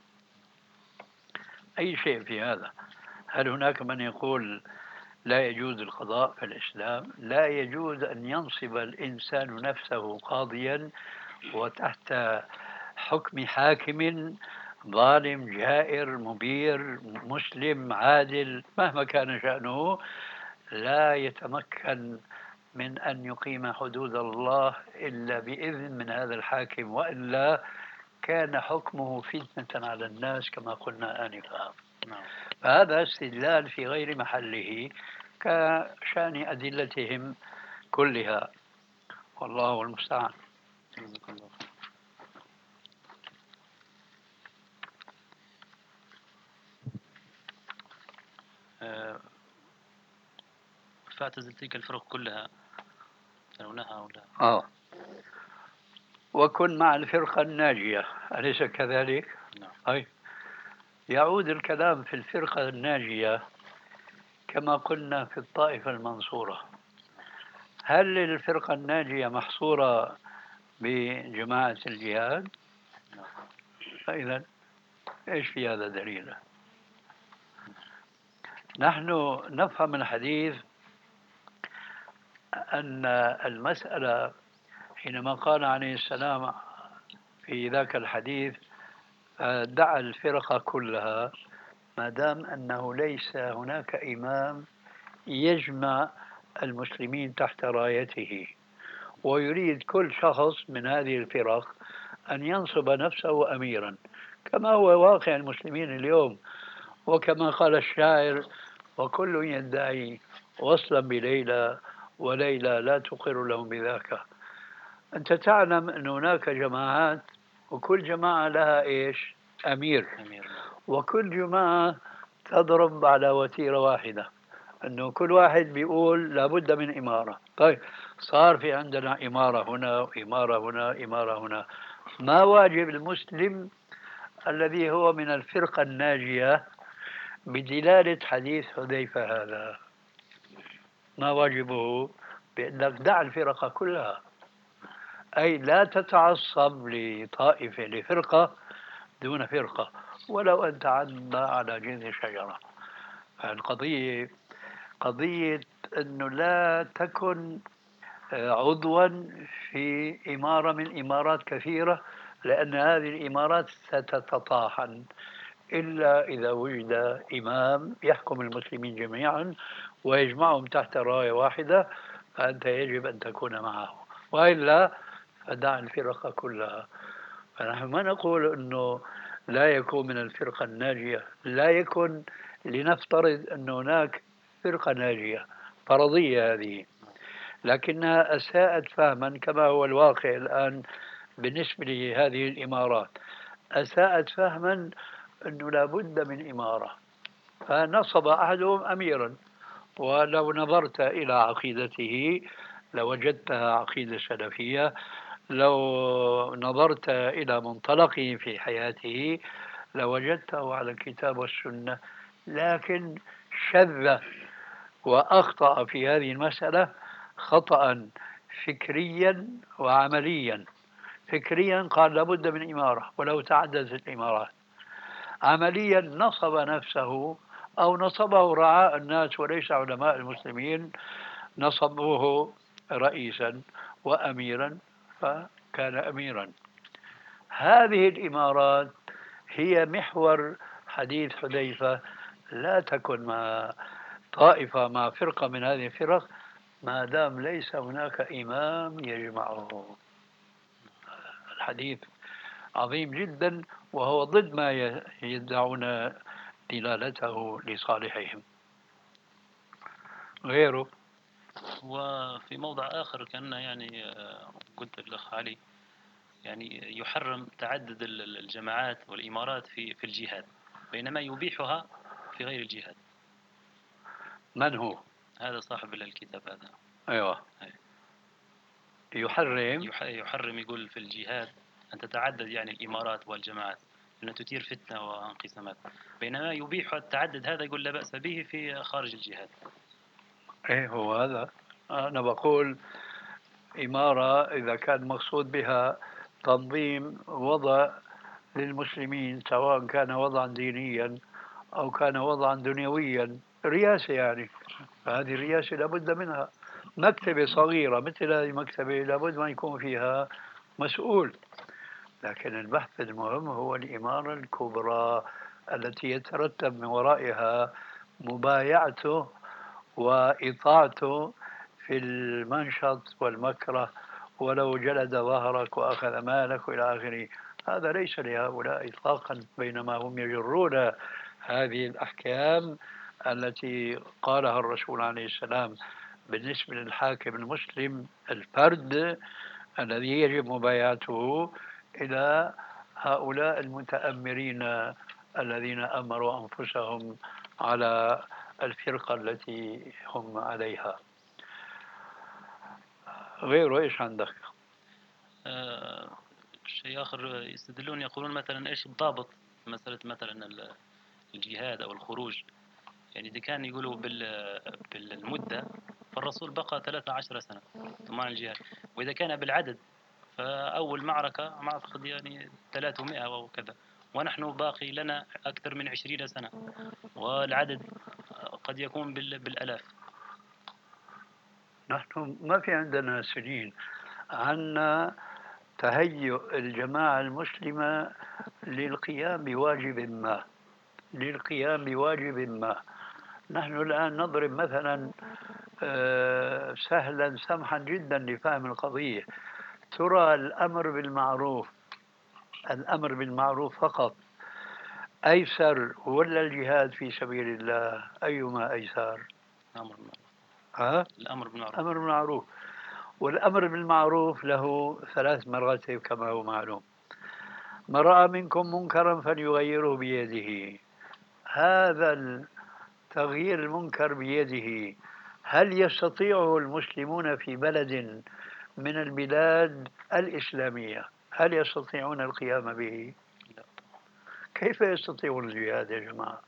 أي شيء في هذا. هل هناك من يقول لا يجوز القضاء في الإسلام؟ لا يجوز أن ينصب الإنسان نفسه قاضيا وتحت حكم حاكم ظالم جائر مبير مسلم عادل مهما كان شأنه لا يتمكن من أن يقيم حدود الله إلا بإذن من هذا الحاكم وإلا كان حكمه فتنة على الناس كما قلنا آنفا. فهذا استدلال في غير محله كشأن أدلتهم كلها والله المستعان. فاعتزل تلك الفرق كلها ترونها ولا وكن مع الفرقة الناجية أليس كذلك؟ نعم. أي يعود الكلام في الفرقة الناجية كما قلنا في الطائفة المنصورة. هل الفرقة الناجية محصورة بجماعة الجهاد؟ فإذا إيش في هذا دليل؟ نحن نفهم الحديث أن المسألة حينما قال عليه السلام في ذاك الحديث دع الفرقة كلها ما دام أنه ليس هناك إمام يجمع المسلمين تحت رايته ويريد كل شخص من هذه الفرق أن ينصب نفسه أميرا كما هو واقع المسلمين اليوم وكما قال الشاعر وكل يدعي وصلا بليلى وليلى لا تقر لهم بذاك. أنت تعلم أن هناك جماعات وكل جماعة لها إيش؟ أمير. وكل جماعة تضرب على وتيرة واحدة أنه كل واحد بيقول لابد من إمارة. طيب صار في عندنا إمارة هنا وإمارة هنا إمارة هنا. ما واجب المسلم الذي هو من الفرقة الناجية بدلالة حديث حذيفة هذا؟ ما واجبه؟ بأنك دع الفرقة كلها أي لا تتعصب لطائفة لفرقة دون فرقة ولو أن تعدى على جذع شجرة. القضية قضية أنه لا تكن عضوا في إمارة من إمارات كثيرة لأن هذه الإمارات ستتطاحن إلا إذا وجد إمام يحكم المسلمين جميعا ويجمعهم تحت راية واحدة فأنت يجب أن تكون معه وإلا فدع الفرقة كلها. فنحن ما نقول أنه لا يكون من الفرقة الناجية لا يكن لنفترض أن هناك فرقة ناجية فرضية هذه لكنها أساءت فهما كما هو الواقع الآن بالنسبة لهذه الإمارات. أساءت فهما أنه لا بد من إمارة فنصب أحدهم أميرا ولو نظرت إلى عقيدته لوجدتها عقيدة سلفية. لو نظرت إلى منطلقه في حياته لوجدته على الكتاب والسنة لكن شذ وأخطأ في هذه المسألة خطأ فكريا وعمليا. فكريا قال لابد من إمارة ولو تعددت الإمارات. عمليا نصب نفسه أو نصبه رعاء الناس وليس علماء المسلمين نصبوه رئيسا وأميرا فكان أميرا. هذه الإمارات هي محور حديث حذيفة، لا تكن مع طائفة مع فرقة من هذه الفرق ما دام ليس هناك إمام يجمعه. الحديث عظيم جدا، وهو ضد ما يدعون دلالته لصالحهم. غيره. وفي موضع آخر كان يعني قلت الأخ علي يعني يحرم تعدد الجماعات والإمارات في الجهاد، بينما يبيحها في غير الجهاد. من هو؟ هذا صاحب الكتاب هذا. أيوة. يحرم يقول في الجهاد أن تتعدد يعني الإمارات والجماعات، أن تثير فتنة وانقسامات، بينما يبيح التعدد هذا يقول لا بأس به في خارج الجهاد. إيه هو هذا. أنا بقول إمارة إذا كان مقصود بها تنظيم وضع للمسلمين، سواء كان وضعا دينيا أو كان وضعا دنيويا، رئاسة يعني، فهذه الرئاسة لابد منها. مكتبة صغيرة مثل هذه المكتبة لابد ما يكون فيها مسؤول، لكن البحث المهم هو الإمارة الكبرى التي يترتب من ورائها مبايعته وإطاعته في المنشط والمكره، ولو جلد ظهرك وأخذ مالك وإلى آخره. هذا ليس لهؤلاء إطلاقا، بينما هم يجرون هذه الأحكام التي قالها الرسول عليه السلام بالنسبة للحاكم المسلم الفرد الذي يجب مبايعته إلى هؤلاء المتأمرين الذين أمروا أنفسهم على الفرقة التي هم عليها. غيره إيش عندك؟ شيء آخر يستدلون يقولون مثلا إيش الضابط مسألة مثلا الجهاد أو الخروج، يعني إذا كان يقولوا بالمدة فالرسول بقى 13 سنة ثم الجهاد، وإذا كان بالعدد فأول معركة معقد يعني 300 أو كذا، ونحن باقي لنا أكثر من 20 سنة والعدد قد يكون بالألاف. نحن ما في عندنا سنين، عندنا تهيؤ الجماعة المسلمة للقيام بواجب ما. نحن الآن نضرب مثلا سهلا سمحا جدا لفهم القضية. ترى الأمر بالمعروف فقط أيسر ولا الجهاد في سبيل الله؟ أيما أيسر؟ الأمر بالمعروف. الأمر بالمعروف. والأمر بالمعروف له 3 مراتب كما هو معلوم. من رأى منكم منكرا فليغيره بيده. هذا تغيير المنكر بيده هل يستطيعه المسلمون في بلد من البلاد الإسلامية؟ هل يستطيعون القيام به؟ كيف يستطيعون الجهاد يا جماعة؟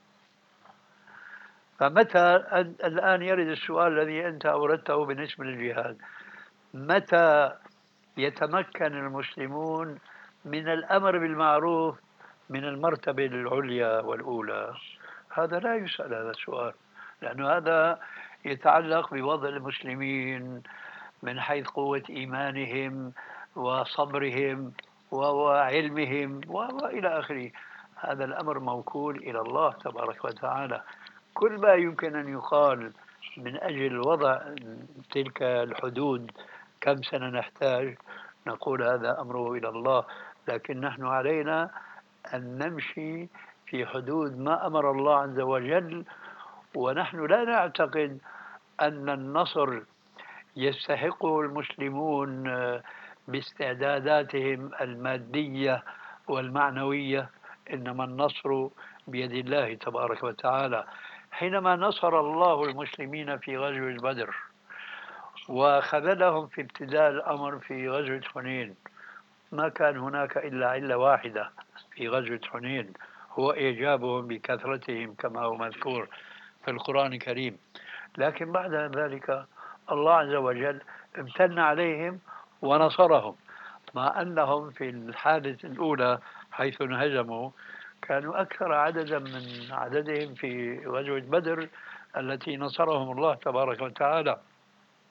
فمتى الآن يرد السؤال الذي أنت أوردته بالنسبة للجهاد، متى يتمكن المسلمون من الأمر بالمعروف من المرتبة العليا والأولى؟ هذا لا يسأل هذا السؤال، لأنه هذا يتعلق بوضع المسلمين من حيث قوة إيمانهم وصبرهم وعلمهم وإلى آخره. هذا الأمر موكول إلى الله تبارك وتعالى. كل ما يمكن أن يقال من أجل وضع تلك الحدود، كم سنة نحتاج، نقول هذا أمره إلى الله، لكن نحن علينا أن نمشي في حدود ما أمر الله عز وجل. ونحن لا نعتقد أن النصر يستحقه المسلمون باستعداداتهم المادية والمعنوية، إنما النصر بيد الله تبارك وتعالى. حينما نصر الله المسلمين في غزوة بدر وخذلهم في ابتداء الأمر في غزوة حنين، ما كان هناك إلا علة واحدة في غزوة حنين، هو إعجابهم بكثرتهم كما هو مذكور في القرآن الكريم. لكن بعد ذلك الله عز وجل امتن عليهم ونصرهم، مع أنهم في الحالة الأولى حيث انهزموا كانوا أكثر عددا من عددهم في غزوة بدر التي نصرهم الله تبارك وتعالى.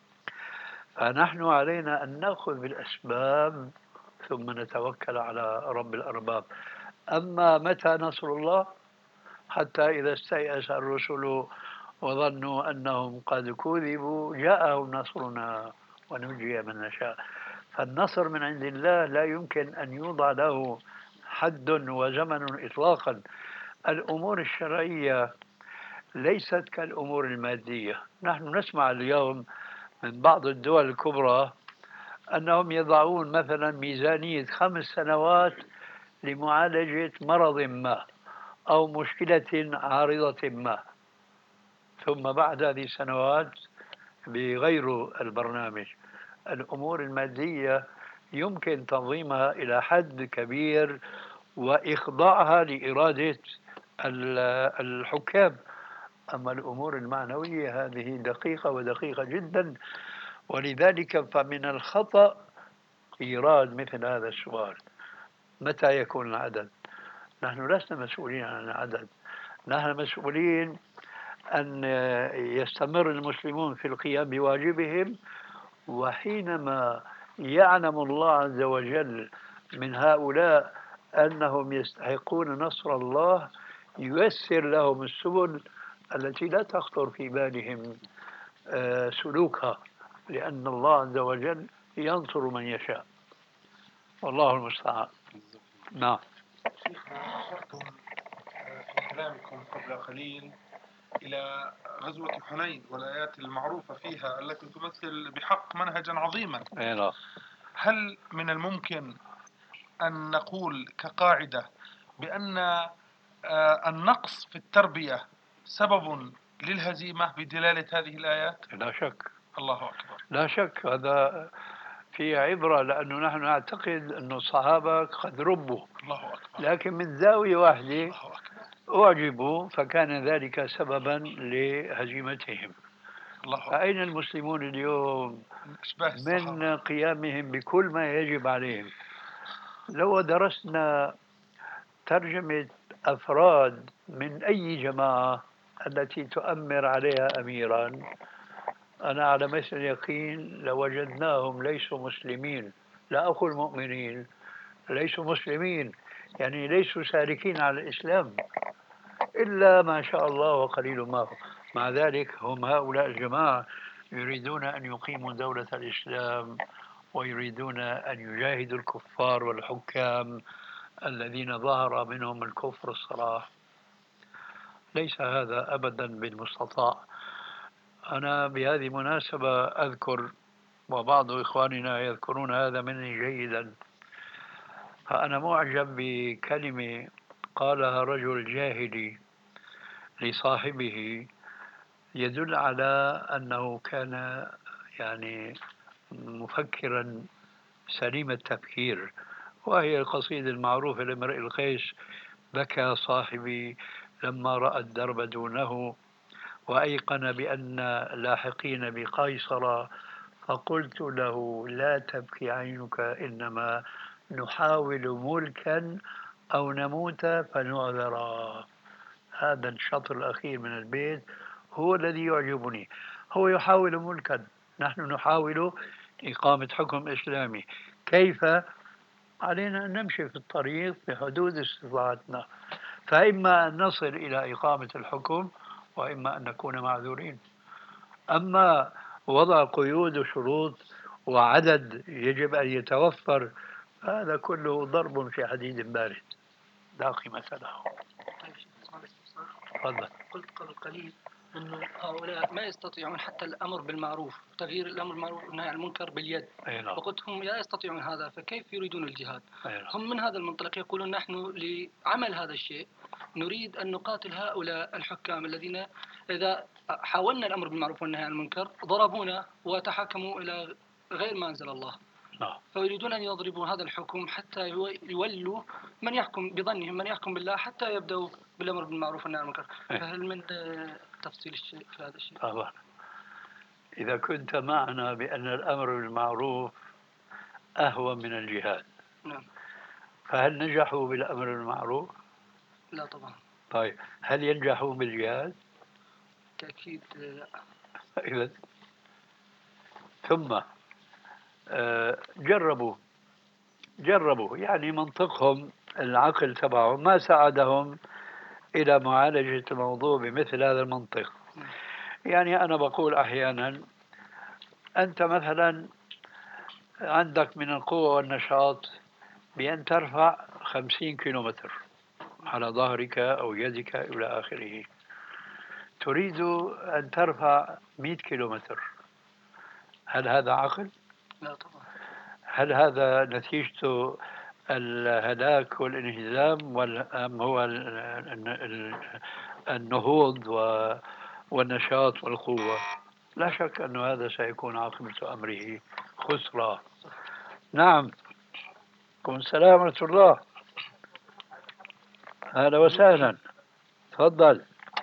فنحن علينا أن نأخذ بالأسباب ثم نتوكل على رب الأرباب. أما متى نصر الله؟ حتى إذا استيأس الرسل وظنوا أنهم قد كذبوا جاءهم نصرنا ونجي من نشاء. فالنصر من عند الله لا يمكن أن يوضع له حد وزمن إطلاقا. الأمور الشرعية ليست كالأمور المادية. نحن نسمع اليوم من بعض الدول الكبرى أنهم يضعون مثلا ميزانية 5 سنوات لمعالجة مرض ما أو مشكلة عارضة ما، ثم بعد هذه السنوات بغير البرنامج. الأمور المادية يمكن تنظيمها إلى حد كبير وإخضاعها لإرادة الحكام. أما الأمور المعنوية هذه دقيقة ودقيقة جدا، ولذلك فمن الخطأ إيراد مثل هذا السؤال: متى يكون العدد؟ نحن لسنا مسؤولين عن العدد، نحن مسؤولين أن يستمر المسلمون في القيام بواجبهم، وحينما يعلم الله عز وجل من هؤلاء أنهم يستحقون نصر الله ييسر لهم السبل التي لا تخطر في بالهم سلوكها، لأن الله عز وجل ينصر من يشاء، والله المستعان. نعم. شيخنا، أشرتم في كلامكم قبل قليل إلى غزوة حنين والآيات المعروفة فيها التي تمثل بحق منهجا عظيما. هل من الممكن أن نقول كقاعدة بأن النقص في التربية سبب للهزيمة بدلالة هذه الآيات؟ لا شك. الله أكبر. لا شك، هذا في عبرة، لأنه نحن نعتقد أن الصحابة قد ربوا، الله أكبر، لكن من زاوية واحدة الله أكبر أعجبوا فكان ذلك سببا لهزيمتهم. الله أكبر. فأين المسلمون اليوم من قيامهم بكل ما يجب عليهم؟ لو درسنا ترجمة أفراد من أي جماعة التي تؤمر عليها أميرا، أنا على مثل اليقين لوجدناهم ليسوا مسلمين. لا أقول مؤمنين، ليسوا مسلمين، يعني ليسوا سالكين على الإسلام إلا ما شاء الله وقليل ما هو. مع ذلك هم هؤلاء الجماعة يريدون أن يقيموا دولة الإسلام، ويريدون أن يجاهدوا الكفار والحكام الذين ظهر منهم الكفر الصراح. ليس هذا أبدا بالمستطاع. أنا بهذه المناسبة أذكر، وبعض إخواننا يذكرون هذا مني جيدا، فأنا معجب بكلمة قالها رجل جاهلي لصاحبه يدل على أنه كان يعني مفكرا سليم التفكير، وهي القصيدة المعروفة لامرئ القيس: بكى صاحبي لما رأى الدرب دونه، وأيقن بأن لاحقين بقيصر، فقلت له لا تبكي عينك، إنما نحاول ملكا أو نموت فنعذرا. هذا الشطر الأخير من البيت هو الذي يعجبني. هو يحاول ملكا، نحن نحاول إقامة حكم إسلامي. كيف؟ علينا أن نمشي في الطريق بحدود استطاعتنا، فإما أن نصل إلى إقامة الحكم، وإما أن نكون معذورين. أما وضع قيود وشروط وعدد يجب أن يتوفر، هذا كله ضرب في حديد بارد لا قيمة له. تفضل. قلت قبل قليل أنه هؤلاء ما يستطيعون حتى الأمر بالمعروف، تغيير الأمر بالمعروف والنهي عن المنكر باليد. وقلت هم لا يستطيعون هذا، فكيف يريدون الجهاد؟ هم من هذا المنطلق يقولون نحن لعمل هذا الشيء نريد أن نقاتل هؤلاء الحكام الذين إذا حاولنا الأمر بالمعروف والنهي عن المنكر ضربونا وتحاكموا إلى غير ما أنزل الله. فيريدون أن يضربوا هذا الحكم حتى يولوا من يحكم بظنهم، من يحكم بالله، حتى يبدأوا بالأمر بالمعروف والنهي عن المنكر. فهل من تفصيل الشيء في هذا الشيء؟ طبعا. إذا كنت معنا بأن الأمر بالمعروف أهون من الجهاد، نعم، فهل نجحوا بالأمر بالمعروف؟ لا طبعا. طيب، هل ينجحون بالجهاد؟ تأكيد لا. إذا ثم جربوا يعني منطقهم العقل تبعهم ما ساعدهم إلى معالجة الموضوع بمثل هذا المنطق. يعني أنا بقول أحيانا أنت مثلا عندك من القوة والنشاط بأن ترفع 50 كيلومتر على ظهرك أو يدك إلى آخره، تريد أن ترفع 100 كيلومتر، هل هذا عقل؟ لا طبعا. هل هذا نتيجته الهلاك والانهزام أم هو النهوض والنشاط والقوة؟ لا شك أن هذا سيكون عاقبة أمره خسرة. نعم. عليكم السلام ورحمة الله. أهلا وسهلا. تفضل.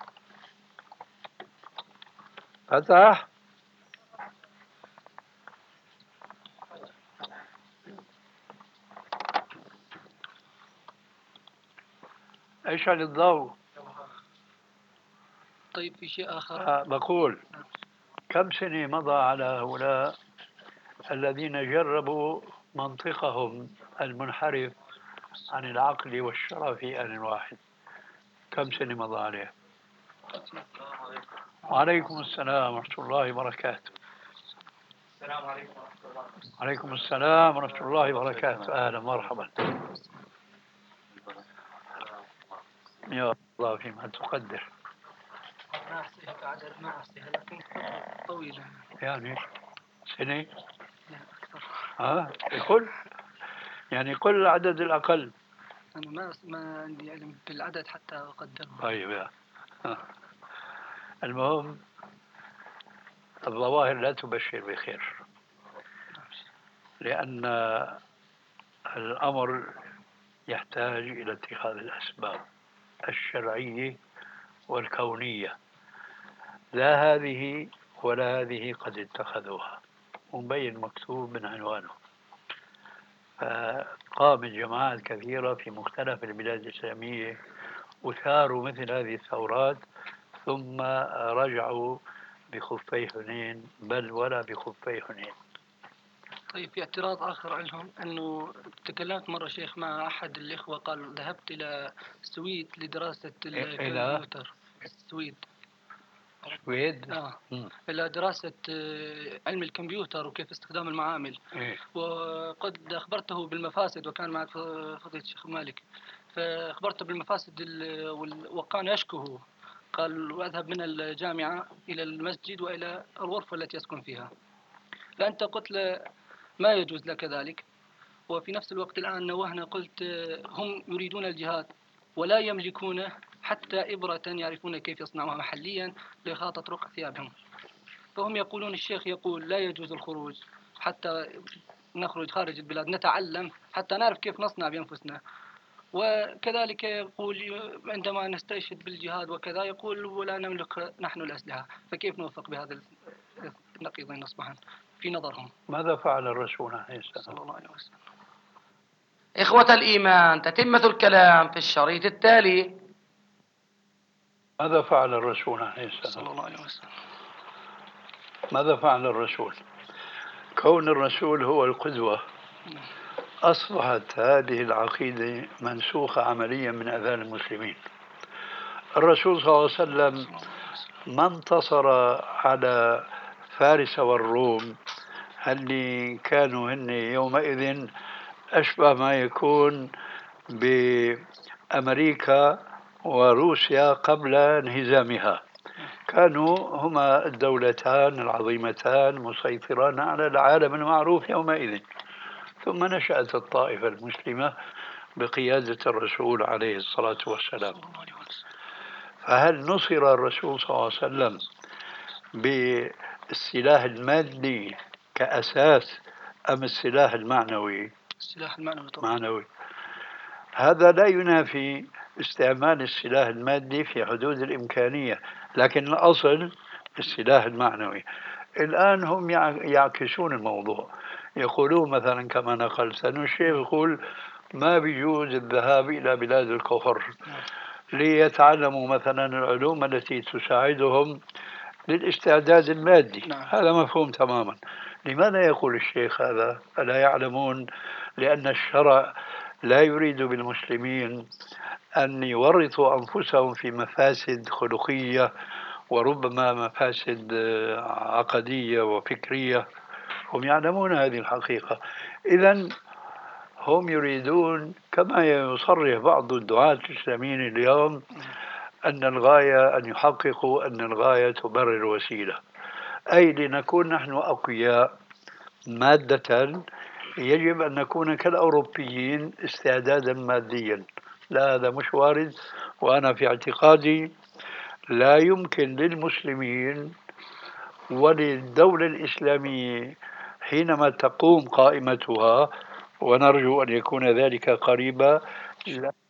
فتح. اشعل الضوء. طيب في شيء آخر بقول كم سنة مضى على هؤلاء الذين جربوا منطقهم المنحرف عن العقل والشرع في آن واحد؟ كم سنة مضى عليه؟ وعليكم السلام ورحمة الله وبركاته. السلام عليكم ورحمة الله. وعليكم السلام ورحمة الله وبركاته. أهلا مرحبا. يا الله فيما تقدر. ما أحصيها كعدد، ما أحصيها لكن طويلة يعني سنة؟ لا أكثر. يقول يعني كل العدد الأقل. أنا ما عندي علم بالعدد حتى أقدر. طيب يا المهم الظواهر لا تبشر بخير، لأن الأمر يحتاج إلى اتخاذ الأسباب الشرعية والكونية، لا هذه ولا هذه قد اتخذوها، ومبين مكتوب من عنوانه. قامت جماعات كثيرة في مختلف البلاد الإسلامية وثاروا مثل هذه الثورات، ثم رجعوا بخفي حنين، بل ولا بخفي حنين. طيب في اعتراض آخر عنهم، أنه تكلمت مرة شيخ مع أحد الإخوة قال ذهبت إلى السويد لدراسة الكمبيوتر. السويد. إلى دراسة علم الكمبيوتر وكيف استخدام المعامل. وقد أخبرته بالمفاسد، وكان معك فضيلة الشيخ مالك، فأخبرته بالمفاسد وكان يشكوه. قال وأذهب من الجامعة إلى المسجد وإلى الغرفة التي يسكن فيها. فأنت قلت له ما يجوز لك ذلك، وفي نفس الوقت الآن نوهنا قلت هم يريدون الجهاد ولا يملكون حتى إبرة يعرفون كيف يصنعوها محليا لإخاطة رق ثيابهم. فهم يقولون الشيخ يقول لا يجوز الخروج حتى نخرج خارج البلاد نتعلم حتى نعرف كيف نصنع بأنفسنا. وكذلك يقول عندما نستشهد بالجهاد وكذا يقول ولا نملك نحن الأسلحة. فكيف نوفق بهذا النقيضين أصبحا في نظرهم؟ ماذا فعل الرسول عليه السلام صلى الله عليه وسلم؟ إخوة الإيمان، تتمة الكلام في الشريط التالي. ماذا فعل الرسول عليه السلام صلى الله عليه وسلم؟ ماذا فعل الرسول؟ كون الرسول هو القدوة، أصبحت هذه العقيدة منسوخة عمليا من أذهان المسلمين. الرسول صلى الله عليه وسلم ما انتصر على فارس والروم اللي كانوا هن يومئذ أشبه ما يكون بأمريكا وروسيا قبل انهزامها. كانوا هما الدولتان العظيمتان مسيطران على العالم المعروف يومئذ. ثم نشأت الطائفة المسلمة بقيادة الرسول عليه الصلاة والسلام. فهل نصر الرسول صلى الله عليه وسلم بالسلاح المادي كأساس أم السلاح المعنوي؟ السلاح المعنوي طبعا. معنوي. هذا لا ينافي استعمال السلاح المادي في حدود الإمكانية، لكن الأصل السلاح المعنوي. الآن هم يعكسون الموضوع، يقولون مثلا كما نقلت أن الشيخ يقول ما بيجوز الذهاب إلى بلاد الكفر ليتعلموا مثلا العلوم التي تساعدهم للاستعداد المادي. هذا مفهوم تماما، لماذا يقول الشيخ هذا؟ ألا يعلمون لأن الشرع لا يريد بالمسلمين أن يورطوا أنفسهم في مفاسد خلقية وربما مفاسد عقدية وفكرية. هم يعلمون هذه الحقيقة. إذن هم يريدون كما يصرح بعض الدعاة الإسلاميين اليوم أن الغاية أن يحققوا أن الغاية تبرر الوسيلة، أي لنكون نحن أقوياء مادة يجب أن نكون كالأوروبيين استعدادا ماديا. لا، هذا مش وارد. وأنا في اعتقادي لا يمكن للمسلمين وللدولة الإسلامية حينما تقوم قائمتها، ونرجو أن يكون ذلك قريبا،